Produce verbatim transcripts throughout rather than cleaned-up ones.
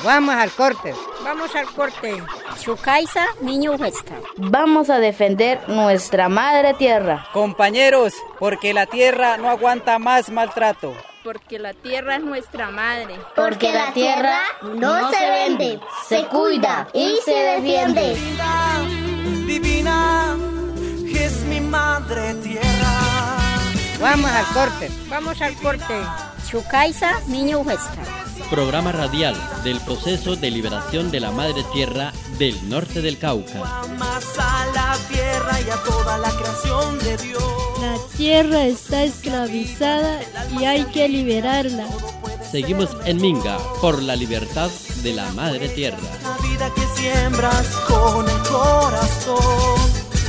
Vamos al corte. Vamos al corte. Chukaisa, niño huesta. Vamos a defender nuestra madre tierra. Compañeros, porque la tierra no aguanta más maltrato. Porque la tierra es nuestra madre. Porque la tierra no se vende, se cuida y se defiende. Divina, divina, es mi madre tierra. Vamos al corte. Vamos al corte. Chukaisa, niño huesta. Programa radial del proceso de liberación de la madre tierra del norte del Cauca. Amas a la tierra y a toda la creación de Dios. La tierra está esclavizada y hay que liberarla. Seguimos en Minga por la libertad de la madre tierra. La vida que siembras con el corazón.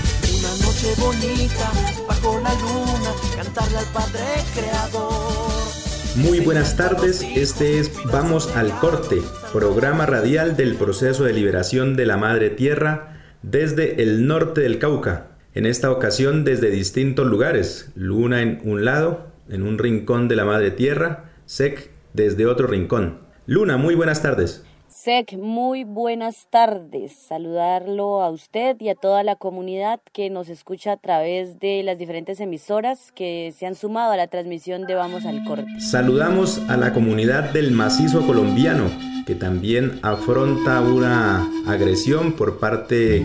Una noche bonita bajo la luna, cantarle al Padre Creador. Muy buenas tardes, este es Vamos al Corte, programa radial del proceso de liberación de la madre tierra desde el norte del Cauca. En esta ocasión desde distintos lugares, Luna en un lado, en un rincón de la madre tierra, Sec desde otro rincón. Luna, muy buenas tardes. Sec, muy buenas tardes. Saludarlo a usted y a toda la comunidad que nos escucha a través de las diferentes emisoras que se han sumado a la transmisión de Vamos al Corte. Saludamos a la comunidad del macizo colombiano, que también afronta una agresión por parte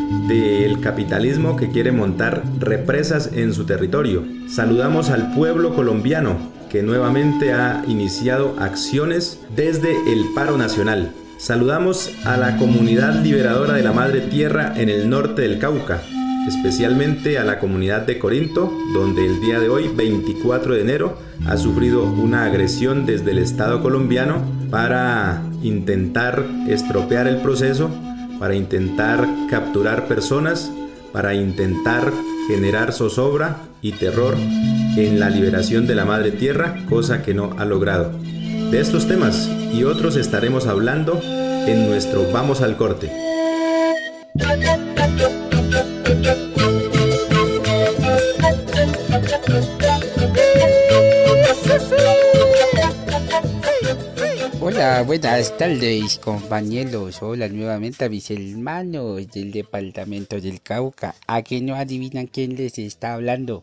del capitalismo que quiere montar represas en su territorio. Saludamos al pueblo colombiano, que nuevamente ha iniciado acciones desde el paro nacional. Saludamos a la comunidad liberadora de la madre tierra en el norte del Cauca, especialmente a la comunidad de Corinto, donde el día de hoy, veinticuatro de enero, ha sufrido una agresión desde el Estado colombiano para intentar estropear el proceso, para intentar capturar personas, para intentar generar zozobra y terror en la liberación de la madre tierra, cosa que no ha logrado. De estos temas y otros estaremos hablando en nuestro Vamos al Corte. Hola, buenas tardes, compañeros. Hola nuevamente a mis hermanos del departamento del Cauca. ¿A que no adivinan quién les está hablando?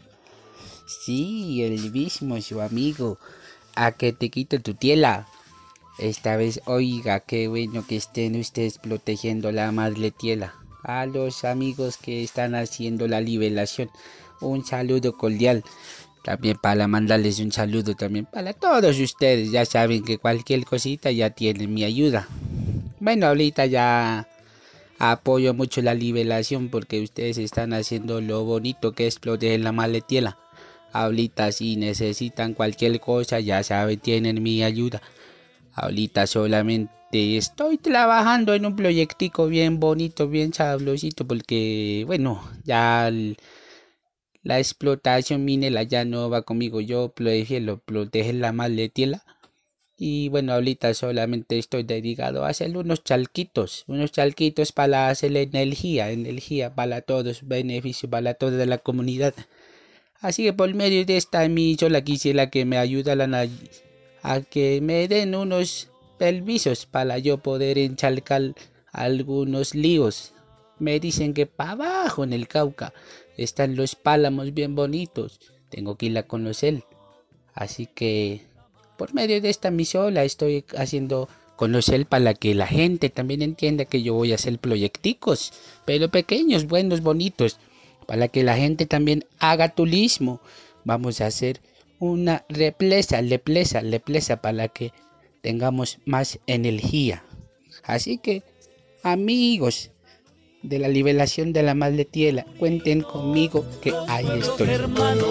Sí, el mismo, su amigo. A que te quito tu tierra. Esta vez, oiga, qué bueno que estén ustedes protegiendo la madre tierra. A los amigos que están haciendo la liberación, un saludo cordial. También para mandarles un saludo también para todos ustedes. Ya saben que cualquier cosita ya tienen mi ayuda. Bueno, ahorita ya apoyo mucho la liberación porque ustedes están haciendo lo bonito que es proteger la madre tierra. Ahorita si necesitan cualquier cosa, ya saben, tienen mi ayuda. Ahorita solamente estoy trabajando en un proyectico bien bonito, bien sabrosito, porque, bueno, ya el, la explotación minera ya no va conmigo. Yo prefiero proteger la madre tierra. Y, bueno, ahorita solamente estoy dedicado a hacer unos chalquitos, unos chalquitos para hacer energía, energía para todos, beneficio para toda la comunidad. Así que por medio de esta emisora quisiera que me ayudaran a, a que me den unos permisos para yo poder enchalcar algunos líos. Me dicen que para abajo en el Cauca están los pálamos bien bonitos. Tengo que ir a conocer. Así que por medio de esta emisora estoy haciendo conocer para que la gente también entienda que yo voy a hacer proyecticos, pero pequeños, buenos, bonitos. Para que la gente también haga turismo. Vamos a hacer una represa, represa, represa para que tengamos más energía. Así que, amigos de la liberación de la madre tierra, cuenten conmigo que ahí estoy. Hermanos,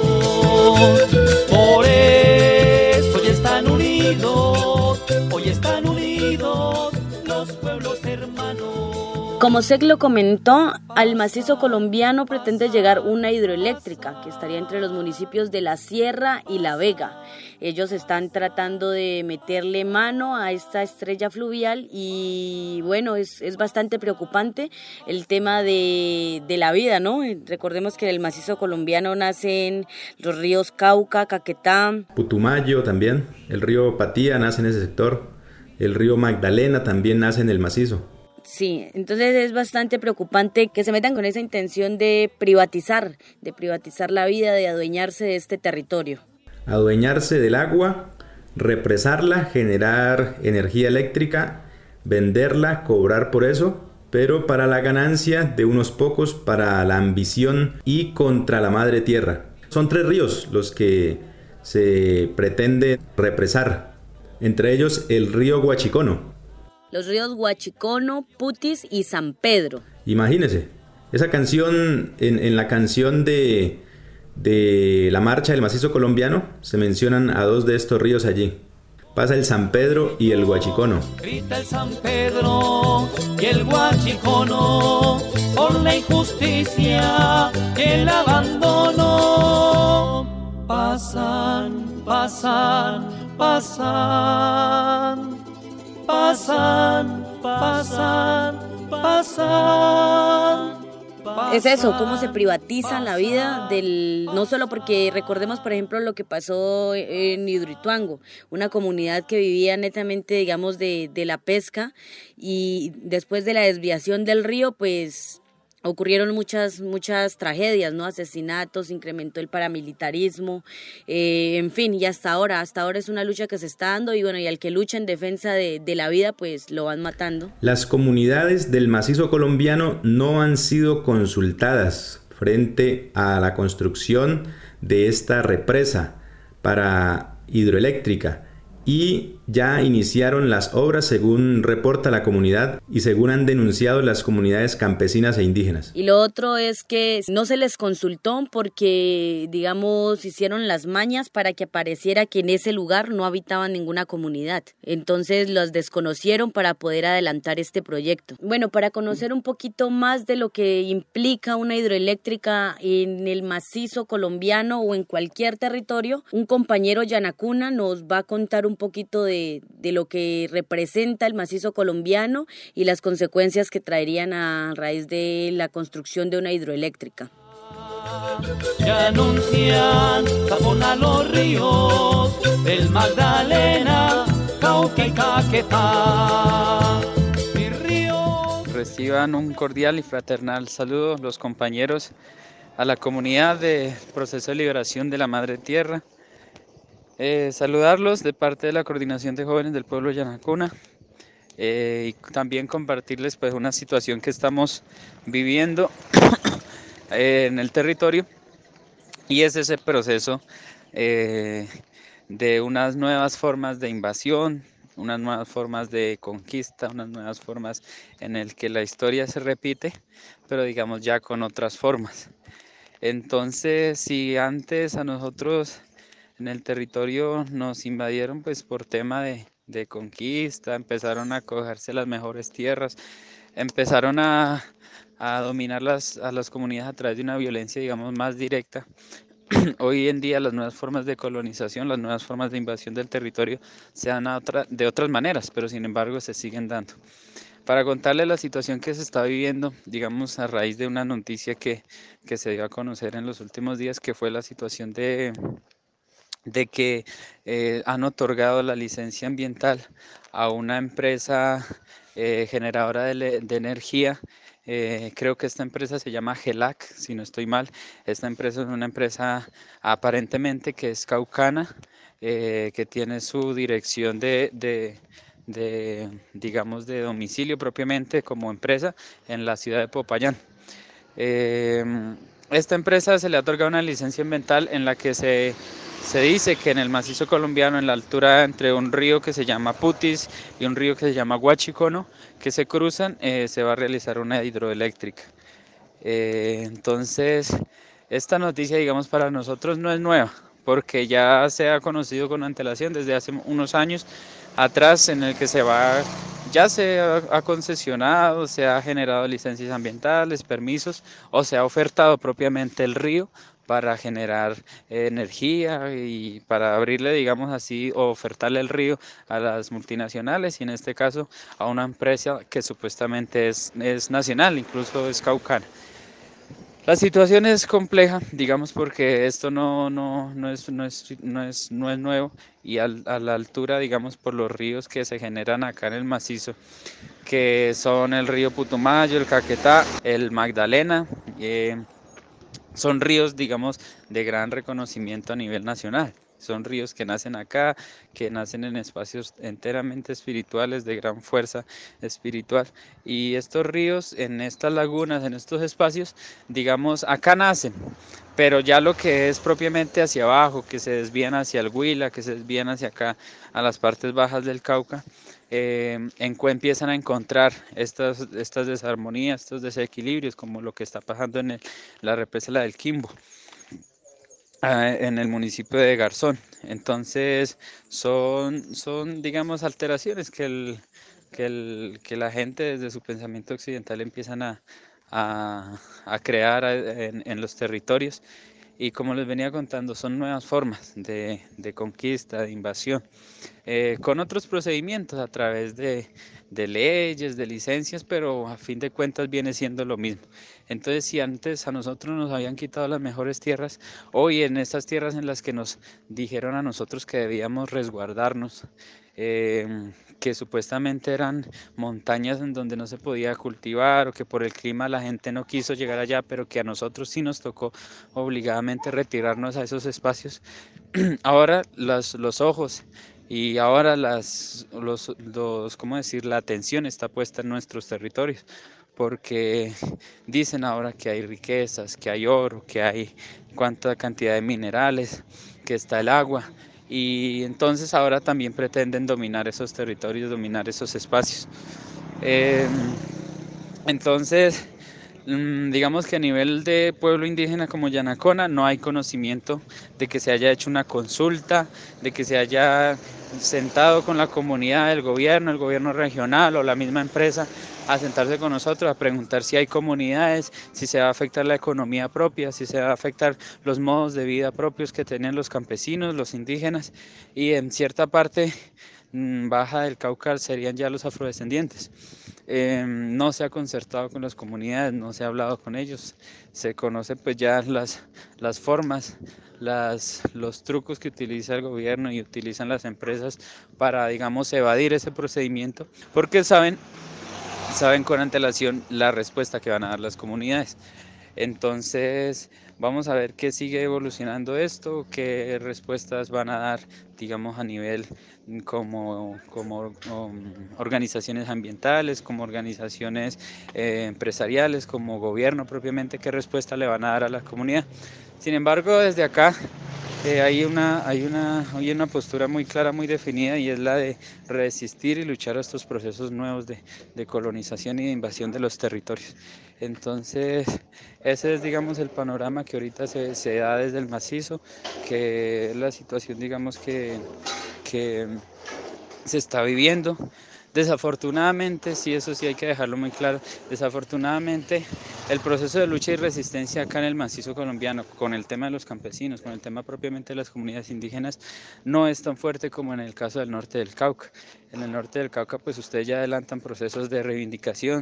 por eso hoy están unidos, hoy están unidos los pueblos hermanos. Como Sec lo comentó, al macizo colombiano pretende llegar una hidroeléctrica que estaría entre los municipios de La Sierra y La Vega. Ellos están tratando de meterle mano a esta estrella fluvial y bueno, es, es bastante preocupante el tema de, de la vida, ¿no? Recordemos que el macizo colombiano nacen los ríos Cauca, Caquetá, Putumayo también, el río Patía nace en ese sector. El río Magdalena también nace en el macizo. Sí, entonces es bastante preocupante que se metan con esa intención de privatizar, de privatizar la vida, de adueñarse de este territorio. Adueñarse del agua, represarla, generar energía eléctrica, venderla, cobrar por eso, pero para la ganancia de unos pocos, para la ambición y contra la madre tierra. Son tres ríos los que se pretende represar, entre ellos el río Guachicono. Los ríos Guachicono, Putis y San Pedro. Imagínese, esa canción, en, en la canción de, de la marcha del macizo colombiano, se mencionan a dos de estos ríos allí. Pasa el San Pedro y el Guachicono. Grita el San Pedro y el Guachicono por la injusticia y el abandono. Pasan, pasan, pasan. Pasan, pasan, pasan. Es eso, cómo se privatiza la vida del, no solo porque recordemos por ejemplo lo que pasó en Hidroituango, una comunidad que vivía netamente digamos de, de la pesca, y después de la desviación del río pues ocurrieron muchas muchas tragedias, ¿no? Asesinatos, incrementó el paramilitarismo, eh, en fin, y hasta ahora, hasta ahora es una lucha que se está dando, y bueno, y al que lucha en defensa de, de la vida, pues lo van matando. Las comunidades del macizo colombiano no han sido consultadas frente a la construcción de esta represa para hidroeléctrica, y ya iniciaron las obras según reporta la comunidad y según han denunciado las comunidades campesinas e indígenas. Y lo otro es que no se les consultó porque, digamos, hicieron las mañas para que apareciera que en ese lugar no habitaba ninguna comunidad. Entonces los desconocieron para poder adelantar este proyecto. Bueno, para conocer un poquito más de lo que implica una hidroeléctrica en el macizo colombiano o en cualquier territorio, un compañero Yanacuna nos va a contar un poquito de, de lo que representa el macizo colombiano y las consecuencias que traerían a raíz de la construcción de una hidroeléctrica. Ya anuncian tapón a los ríos del Magdalena, Cauca y Caquetá. Mi río. Reciban un cordial y fraternal saludo los compañeros a la comunidad de Proceso de Liberación de la Madre Tierra. Eh, saludarlos de parte de la Coordinación de Jóvenes del Pueblo Yanacuna, eh, y también compartirles pues una situación que estamos viviendo eh, en el territorio, y es ese proceso eh, de unas nuevas formas de invasión, unas nuevas formas de conquista, unas nuevas formas en el que la historia se repite, pero digamos ya con otras formas. Entonces, si antes a nosotros en el territorio nos invadieron pues por tema de, de conquista, empezaron a cogerse las mejores tierras, empezaron a, a dominar las, a las comunidades a través de una violencia digamos más directa. Hoy en día las nuevas formas de colonización, las nuevas formas de invasión del territorio se dan a otra, de otras maneras, pero sin embargo se siguen dando. Para contarles la situación que se está viviendo, digamos a raíz de una noticia que, que se dio a conocer en los últimos días, que fue la situación de... de que eh, han otorgado la licencia ambiental a una empresa eh, generadora de, de energía. Eh, creo que esta empresa se llama Gelac, si no estoy mal. Esta empresa es una empresa aparentemente que es caucana, eh, que tiene su dirección de, de, de, digamos, de domicilio propiamente como empresa en la ciudad de Popayán. Eh, esta empresa se le ha otorgado una licencia ambiental en la que se Se dice que en el macizo colombiano, en la altura entre un río que se llama Putis y un río que se llama Guachicono, que se cruzan, eh, se va a realizar una hidroeléctrica. Eh, entonces, esta noticia, digamos, para nosotros no es nueva, porque ya se ha conocido con antelación desde hace unos años atrás, en el que se va, ya se ha, ha concesionado, se ha generado licencias ambientales, permisos, o se ha ofertado propiamente el río para generar eh, energía y para abrirle, digamos así, o ofertarle el río a las multinacionales, y en este caso a una empresa que supuestamente es, es nacional, incluso es caucana. La situación es compleja, digamos, porque esto no, no, no, es, no, es, no, es, no es nuevo y al, a la altura, digamos, por los ríos que se generan acá en el macizo, que son el río Putumayo, el Caquetá, el Magdalena, eh, son ríos, digamos, de gran reconocimiento a nivel nacional. Son ríos que nacen acá, que nacen en espacios enteramente espirituales, de gran fuerza espiritual. Y estos ríos, en estas lagunas, en estos espacios, digamos, acá nacen. Pero ya lo que es propiamente hacia abajo, que se desvían hacia el Huila, que se desvían hacia acá, a las partes bajas del Cauca, eh, en, empiezan a encontrar estas, estas desarmonías, estos desequilibrios, como lo que está pasando en el, la represa la del Quimbo, en el municipio de Garzón. Entonces son, son digamos, alteraciones que, el, que, el, que la gente desde su pensamiento occidental empiezan a, a, a crear en, en los territorios. Y como les venía contando, son nuevas formas de, de conquista, de invasión, eh, con otros procedimientos a través de, de leyes, de licencias, pero a fin de cuentas viene siendo lo mismo. Entonces, si antes a nosotros nos habían quitado las mejores tierras, hoy en estas tierras en las que nos dijeron a nosotros que debíamos resguardarnos, eh, que supuestamente eran montañas en donde no se podía cultivar o que por el clima la gente no quiso llegar allá, pero que a nosotros sí nos tocó obligadamente retirarnos a esos espacios. Ahora los, los ojos y ahora las, los, los, ¿cómo decir? La atención está puesta en nuestros territorios, porque dicen ahora que hay riquezas, que hay oro, que hay cuánta cantidad de minerales, que está el agua. Y entonces ahora también pretenden dominar esos territorios, dominar esos espacios. Eh, entonces, digamos que a nivel de pueblo indígena como Yanacona no hay conocimiento de que se haya hecho una consulta, de que se haya sentado con la comunidad, el gobierno, el gobierno regional o la misma empresa a sentarse con nosotros, a preguntar si hay comunidades, si se va a afectar la economía propia, si se va a afectar los modos de vida propios que tienen los campesinos, los indígenas, y en cierta parte baja del Cauca serían ya los afrodescendientes. Eh, no se ha concertado con las comunidades, no se ha hablado con ellos, se conocen pues ya las, las formas, las, los trucos que utiliza el gobierno y utilizan las empresas para, digamos, evadir ese procedimiento, porque saben saben con antelación la respuesta que van a dar las comunidades. Entonces vamos a ver qué sigue evolucionando esto, qué respuestas van a dar, digamos, a nivel como, como um, organizaciones ambientales, como organizaciones eh, empresariales, como gobierno propiamente, qué respuesta le van a dar a la comunidad. Sin embargo, desde acá eh, hay, una, hay, una, hay una postura muy clara, muy definida, y es la de resistir y luchar a estos procesos nuevos de, de colonización y de invasión de los territorios. Entonces, ese es, digamos, el panorama que ahorita se, se da desde el macizo, que es la situación, digamos, que, que se está viviendo. Desafortunadamente, sí, eso sí hay que dejarlo muy claro, desafortunadamente el proceso de lucha y resistencia acá en el macizo colombiano, con el tema de los campesinos, con el tema propiamente de las comunidades indígenas, no es tan fuerte como en el caso del norte del Cauca. En el norte del Cauca, pues ustedes ya adelantan procesos de reivindicación,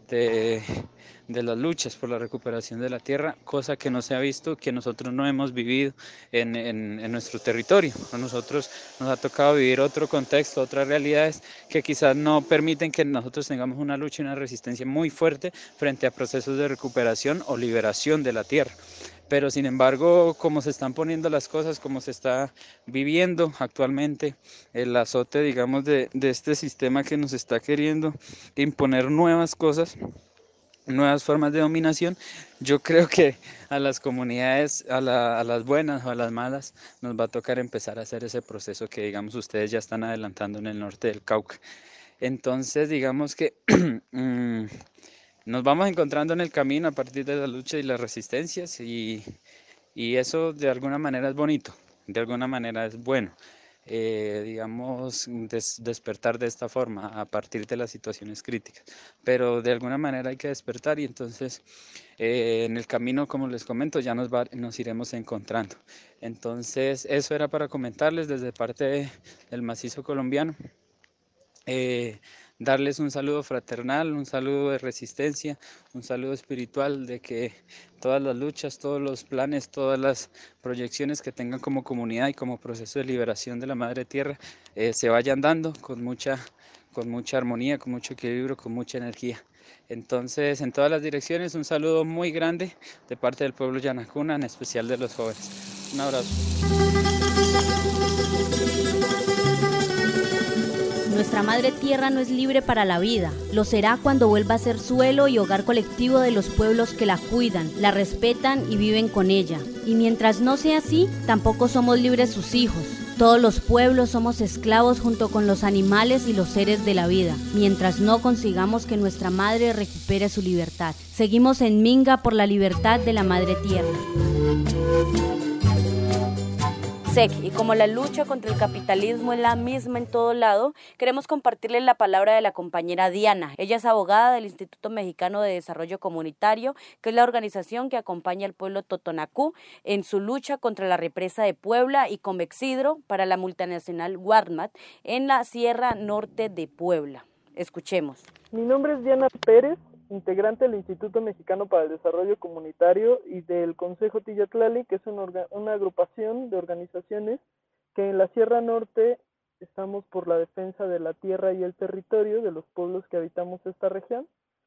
de, de las luchas por la recuperación de la tierra, cosa que no se ha visto, que nosotros no hemos vivido en, en, en nuestro territorio. A nosotros nos ha tocado vivir otro contexto, otras realidades que quizás no permiten que nosotros tengamos una lucha y una resistencia muy fuerte frente a procesos de recuperación o liberación de la tierra. Pero sin embargo, como se están poniendo las cosas, como se está viviendo actualmente el azote, digamos, de, de este sistema que nos está queriendo imponer nuevas cosas, nuevas formas de dominación, yo creo que a las comunidades, a, la, a las buenas o a las malas, nos va a tocar empezar a hacer ese proceso que, digamos, ustedes ya están adelantando en el norte del Cauca. Entonces, digamos que mmm, nos vamos encontrando en el camino a partir de la lucha y las resistencias, y, y eso de alguna manera es bonito, de alguna manera es bueno. Eh, digamos, des, despertar de esta forma a partir de las situaciones críticas, pero de alguna manera hay que despertar, y entonces eh, en el camino, como les comento, ya nos, va, nos iremos encontrando. Entonces eso era para comentarles desde parte de, del macizo colombiano. Eh, darles un saludo fraternal, un saludo de resistencia, un saludo espiritual de que todas las luchas, todos los planes, todas las proyecciones que tengan como comunidad y como proceso de liberación de la Madre Tierra eh, se vayan dando con mucha, con mucha armonía, con mucho equilibrio, con mucha energía. Entonces, en todas las direcciones, un saludo muy grande de parte del pueblo Yanacuna, en especial de los jóvenes. Un abrazo. Nuestra madre tierra no es libre para la vida, lo será cuando vuelva a ser suelo y hogar colectivo de los pueblos que la cuidan, la respetan y viven con ella. Y mientras no sea así, tampoco somos libres sus hijos. Todos los pueblos somos esclavos junto con los animales y los seres de la vida, mientras no consigamos que nuestra madre recupere su libertad. Seguimos en Minga por la libertad de la madre tierra. S E C, y como la lucha contra el capitalismo es la misma en todo lado, queremos compartirles la palabra de la compañera Diana. Ella es abogada del Instituto Mexicano de Desarrollo Comunitario, que es la organización que acompaña al pueblo totonacú en su lucha contra la represa de Puebla y Comexhidro para la multinacional Walmart en la Sierra Norte de Puebla. Escuchemos. Mi nombre es Diana Pérez, integrante del Instituto Mexicano para el Desarrollo Comunitario y del Consejo Tillatlali, que es una, orga, una agrupación de organizaciones que en la Sierra Norte estamos por la defensa de la tierra y el territorio de los pueblos que habitamos esta región.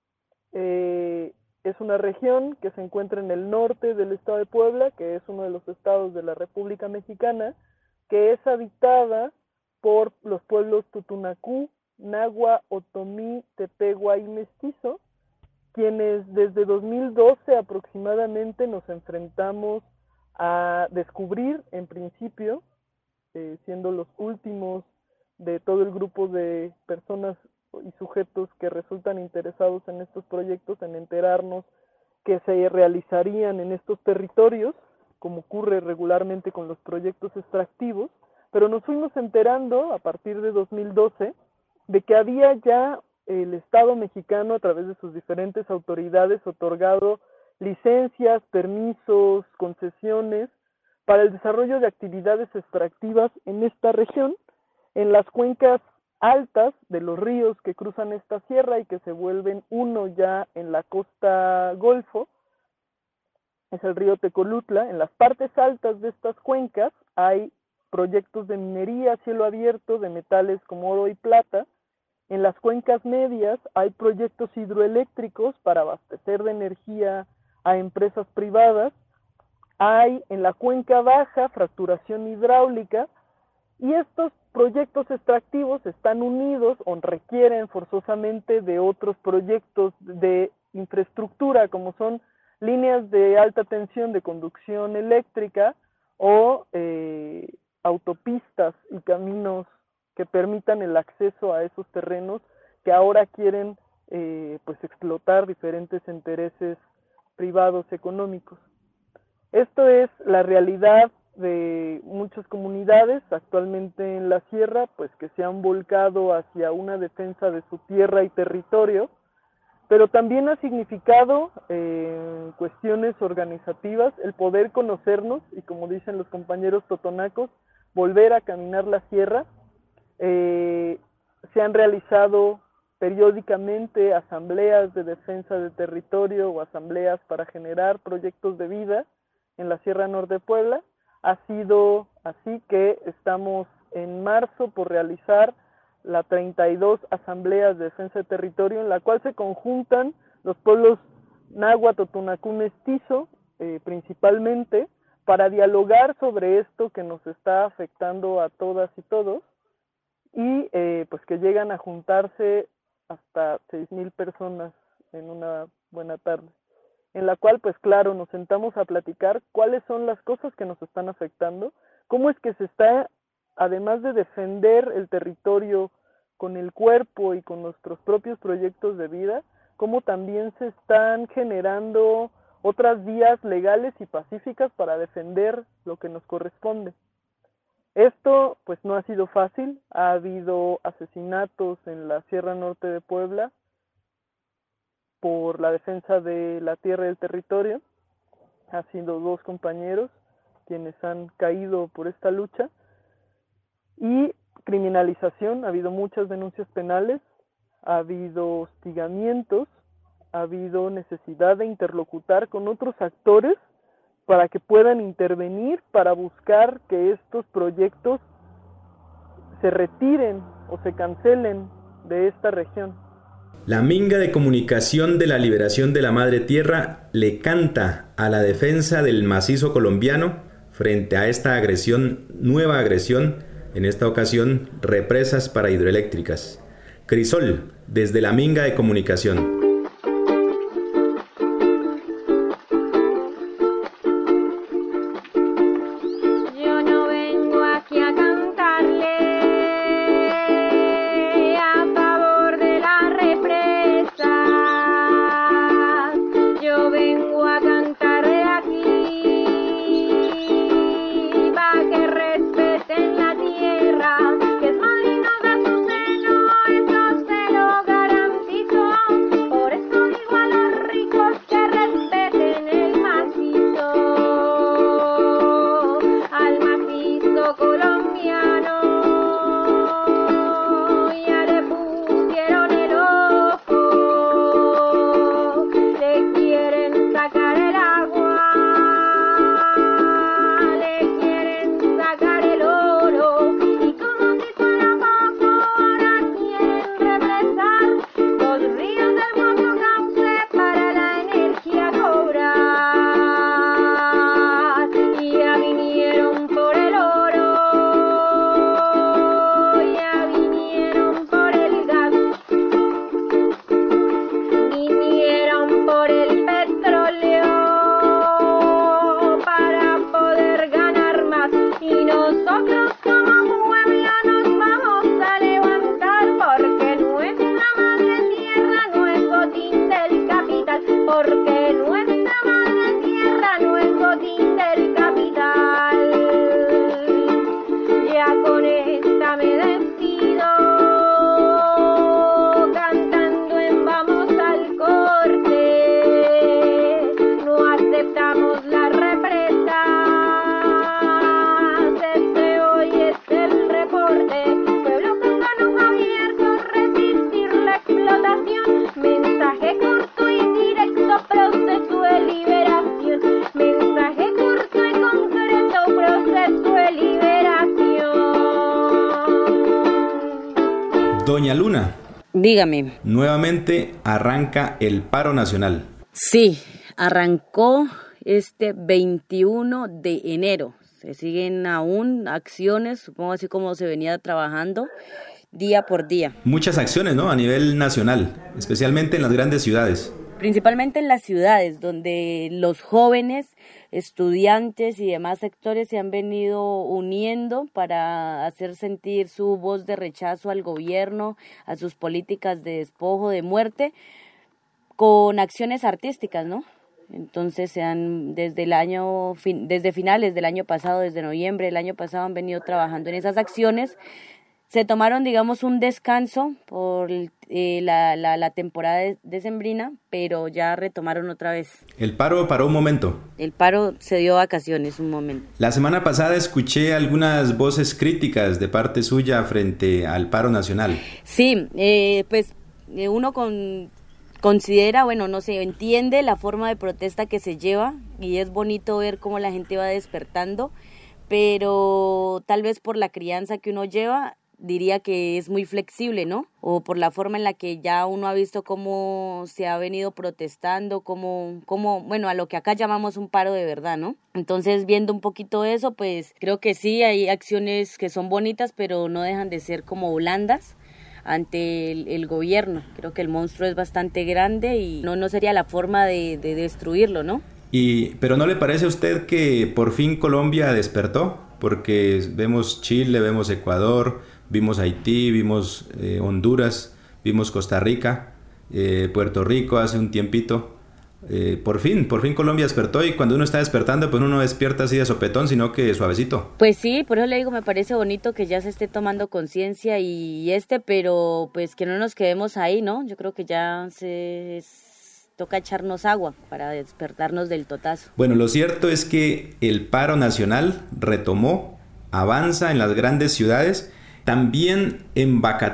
Eh, es una región que se encuentra en el norte del estado de Puebla, que es uno de los estados de la República Mexicana, que es habitada por los pueblos Tutunacú, Nahua, Otomí, Tepehua y Mestizo, quienes desde dos mil doce aproximadamente nos enfrentamos a descubrir, en principio, eh, siendo los últimos de todo el grupo de personas y sujetos que resultan interesados en estos proyectos, en enterarnos que se realizarían en estos territorios, como ocurre regularmente con los proyectos extractivos, pero nos fuimos enterando a partir de dos mil doce de que había ya el Estado mexicano, a través de sus diferentes autoridades, otorgado licencias, permisos, concesiones para el desarrollo de actividades extractivas en esta región, en las cuencas altas de los ríos que cruzan esta sierra y que se vuelven uno ya en la costa Golfo, es el río Tecolutla. En las partes altas de estas cuencas hay proyectos de minería a cielo abierto de metales como oro y plata. En las cuencas medias hay proyectos hidroeléctricos para abastecer de energía a empresas privadas. Hay en la cuenca baja fracturación hidráulica, y estos proyectos extractivos están unidos o requieren forzosamente de otros proyectos de infraestructura, como son líneas de alta tensión de conducción eléctrica o eh, autopistas y caminos que permitan el acceso a esos terrenos que ahora quieren eh, pues explotar diferentes intereses privados económicos. Esto es la realidad de muchas comunidades actualmente en la sierra, pues que se han volcado hacia una defensa de su tierra y territorio, pero también ha significado eh, cuestiones organizativas el poder conocernos y, como dicen los compañeros totonacos, volver a caminar la sierra. Eh, se han realizado periódicamente asambleas de defensa de territorio o asambleas para generar proyectos de vida en la Sierra Norte de Puebla. Ha sido así que estamos en marzo por realizar la treinta y dos asambleas de defensa de territorio, en la cual se conjuntan los pueblos Nahua, Totonacú, Mestizo, eh, principalmente, para dialogar sobre esto que nos está afectando a todas y todos, y eh, pues que llegan a juntarse hasta seis mil personas en una buena tarde, en la cual pues claro, nos sentamos a platicar cuáles son las cosas que nos están afectando, cómo es que se está, además de defender el territorio con el cuerpo y con nuestros propios proyectos de vida, cómo también se están generando otras vías legales y pacíficas para defender lo que nos corresponde. Esto pues no ha sido fácil, ha habido asesinatos en la Sierra Norte de Puebla por la defensa de la tierra y el territorio. Ha sido dos compañeros quienes han caído por esta lucha, y criminalización, ha habido muchas denuncias penales, ha habido hostigamientos, ha habido necesidad de interlocutar con otros actores para que puedan intervenir, para buscar que estos proyectos se retiren o se cancelen de esta región. La Minga de Comunicación de la Liberación de la Madre Tierra le canta a la defensa del macizo colombiano frente a esta agresión, nueva agresión, en esta ocasión represas para hidroeléctricas. Crisol, desde la Minga de Comunicación. Doña Luna, dígame. Nuevamente arranca el paro nacional. Sí, arrancó este veintiuno de enero. Se siguen aún acciones, supongo así como se venía trabajando día por día. Muchas acciones, ¿no? A nivel nacional, especialmente en las grandes ciudades. Principalmente en las ciudades, donde los jóvenes, estudiantes y demás sectores se han venido uniendo para hacer sentir su voz de rechazo al gobierno, a sus políticas de despojo, de muerte, con acciones artísticas, ¿no? Entonces se han, desde el año, desde finales del año pasado, desde noviembre del año pasado, han venido trabajando en esas acciones. Se tomaron, digamos, un descanso por eh, la, la, la temporada de, decembrina, pero ya retomaron otra vez. El paro paró un momento. El paro se dio vacaciones un momento. La semana pasada escuché algunas voces críticas de parte suya frente al paro nacional. Sí, eh, pues eh, uno con, considera, bueno, no sé, entiende la forma de protesta que se lleva y es bonito ver cómo la gente va despertando, pero tal vez por la crianza que uno lleva, diría que es muy flexible, ¿no? O por la forma en la que ya uno ha visto cómo se ha venido protestando, cómo, cómo, bueno, a lo que acá llamamos un paro de verdad, ¿no? Entonces, viendo un poquito eso, pues creo que sí, hay acciones que son bonitas, pero no dejan de ser como blandas ante el, el gobierno. Creo que el monstruo es bastante grande y no, no sería la forma de, de destruirlo, ¿no? Y, ¿pero no le parece a usted que por fin Colombia despertó? Porque vemos Chile, vemos Ecuador, vimos Haití, vimos eh, Honduras, vimos Costa Rica, eh, Puerto Rico hace un tiempito. Eh, por fin, por fin Colombia despertó, y cuando uno está despertando, pues uno no despierta así de sopetón, sino que suavecito. Pues sí, por eso le digo, me parece bonito que ya se esté tomando conciencia y este, pero pues que no nos quedemos ahí, ¿no? Yo creo que ya se toca echarnos agua para despertarnos del totazo. Bueno, lo cierto es que el paro nacional retomó, avanza en las grandes ciudades. También en Bacatá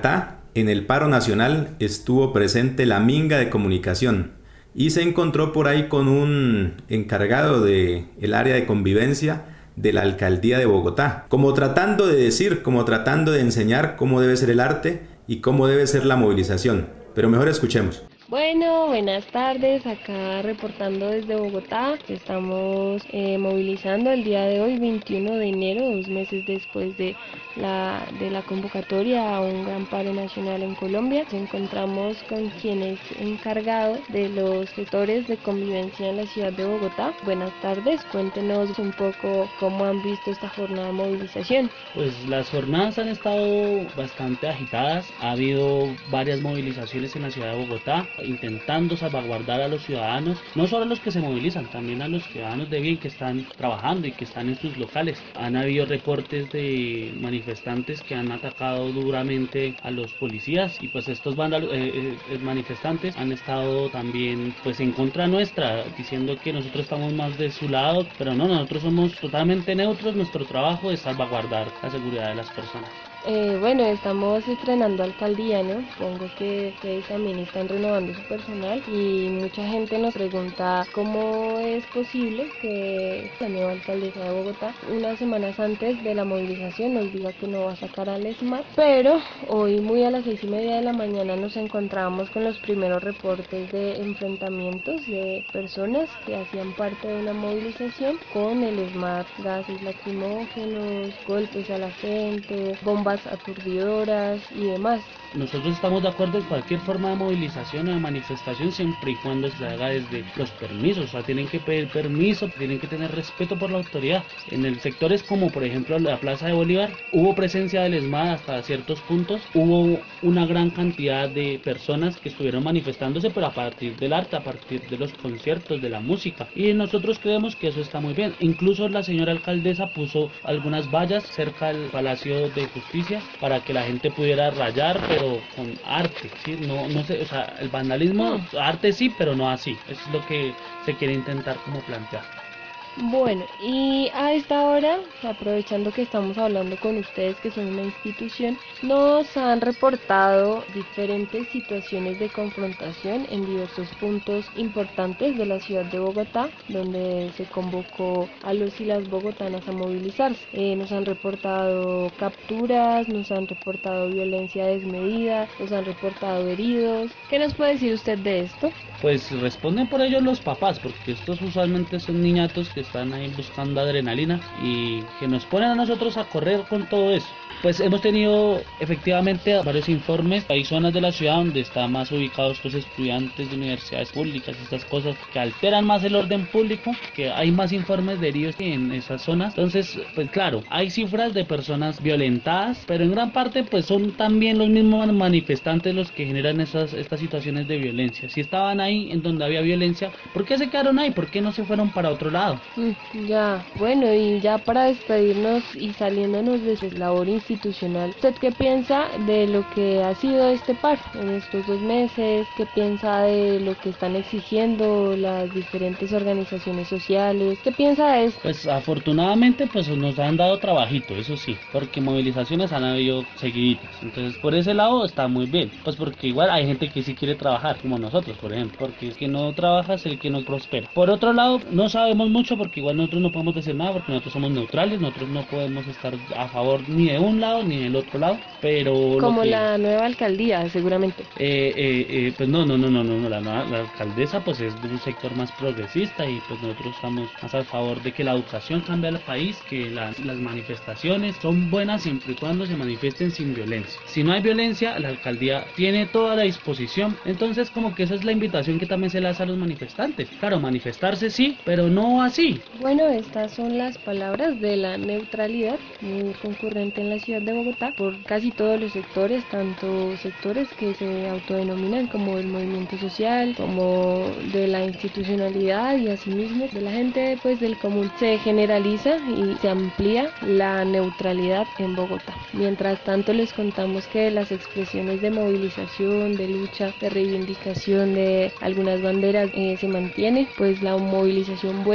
en el paro nacional estuvo presente la Minga de Comunicación y se encontró por ahí con un encargado del área de convivencia de la Alcaldía de Bogotá, como tratando de decir, como tratando de enseñar cómo debe ser el arte y cómo debe ser la movilización. Pero mejor escuchemos. Bueno, buenas tardes, acá reportando desde Bogotá. Estamos eh, movilizando el día de hoy, veintiuno de enero, dos meses después de la, de la convocatoria a un gran paro nacional en Colombia. Nos encontramos con quien es encargado de los sectores de convivencia en la ciudad de Bogotá. Buenas tardes, cuéntenos un poco cómo han visto esta jornada de movilización. Pues las jornadas han estado bastante agitadas, ha habido varias movilizaciones en la ciudad de Bogotá, intentando salvaguardar a los ciudadanos, no solo a los que se movilizan, también a los ciudadanos de bien que están trabajando y que están en sus locales. Han habido reportes de manifestantes que han atacado duramente a los policías y pues estos vándalos, eh, eh, manifestantes han estado también pues en contra nuestra, diciendo que nosotros estamos más de su lado, pero no, nosotros somos totalmente neutros, nuestro trabajo es salvaguardar la seguridad de las personas. Eh, bueno, estamos estrenando alcaldía, ¿no? Supongo que ustedes también están renovando su personal y mucha gente nos pregunta cómo es posible que la nueva alcaldesa de Bogotá, unas semanas antes de la movilización, nos diga que no va a sacar al ESMAD, pero hoy muy a las seis y media de la mañana nos encontramos con los primeros reportes de enfrentamientos de personas que hacían parte de una movilización con el ESMAD, gases lacrimógenos, golpes a la gente, bombas aturdidoras y demás. Nosotros estamos de acuerdo en cualquier forma de movilización o de manifestación siempre y cuando se haga desde los permisos, o sea, tienen que pedir permiso, tienen que tener respeto por la autoridad. En el sectores como por ejemplo la Plaza de Bolívar, hubo presencia del ESMAD hasta ciertos puntos, hubo una gran cantidad de personas que estuvieron manifestándose, pero a partir del arte, a partir de los conciertos, de la música, y nosotros creemos que eso está muy bien. Incluso la señora alcaldesa puso algunas vallas cerca del Palacio de Justicia para que la gente pudiera rayar, pero con arte, ¿sí? No, no sé, o sea, el vandalismo, no. Arte sí, pero no así. Eso es lo que se quiere intentar como plantear. Bueno, y a esta hora, aprovechando que estamos hablando con ustedes que son una institución, nos han reportado diferentes situaciones de confrontación en diversos puntos importantes de la ciudad de Bogotá, donde se convocó a los y las bogotanas a movilizarse. Eh, nos han reportado capturas, nos han reportado violencia desmedida, nos han reportado heridos. ¿Qué nos puede decir usted de esto? Pues responden por ello los papás, porque estos usualmente son niñatos que están ahí buscando adrenalina y que nos ponen a nosotros a correr con todo eso. Pues hemos tenido efectivamente varios informes. Hay zonas de la ciudad donde están más ubicados estos estudiantes de universidades públicas, estas cosas que alteran más el orden público, que hay más informes de heridos en esas zonas. Entonces, pues claro, hay cifras de personas violentadas, pero en gran parte pues son también los mismos manifestantes los que generan esas estas situaciones de violencia. Si estaban ahí en donde había violencia, ¿por qué se quedaron ahí? ¿Por qué no se fueron para otro lado? Mm, ya, bueno, y ya para despedirnos y saliéndonos de su labor institucional, ¿usted qué piensa de lo que ha sido este paro en estos dos meses? ¿Qué piensa de lo que están exigiendo las diferentes organizaciones sociales? ¿Qué piensa de esto? Pues afortunadamente pues nos han dado trabajito, eso sí, porque movilizaciones han habido seguiditas, entonces por ese lado está muy bien, pues porque igual hay gente que sí quiere trabajar, como nosotros por ejemplo, porque el que no trabaja es el que no prospera. Por otro lado, no sabemos mucho porque igual nosotros no podemos decir nada, porque nosotros somos neutrales, nosotros no podemos estar a favor ni de un lado ni del otro lado, pero como que, la nueva alcaldía seguramente eh, eh, eh, pues no no no no no, no la, la alcaldesa pues es de un sector más progresista y pues nosotros estamos más a favor de que la educación cambie al país, que las, las manifestaciones son buenas siempre y cuando se manifiesten sin violencia. Si no hay violencia, la alcaldía tiene toda la disposición, entonces como que esa es la invitación que también se le hace a los manifestantes. Claro, manifestarse sí, pero no así. Bueno, estas son las palabras de la neutralidad muy concurrente en la ciudad de Bogotá por casi todos los sectores, tanto sectores que se autodenominan como el movimiento social, como de la institucionalidad y asimismo de la gente pues del común. Se generaliza y se amplía la neutralidad en Bogotá. Mientras tanto les contamos que las expresiones de movilización, de lucha, de reivindicación de algunas banderas eh, se mantienen, pues la movilización vuelve a Bogotá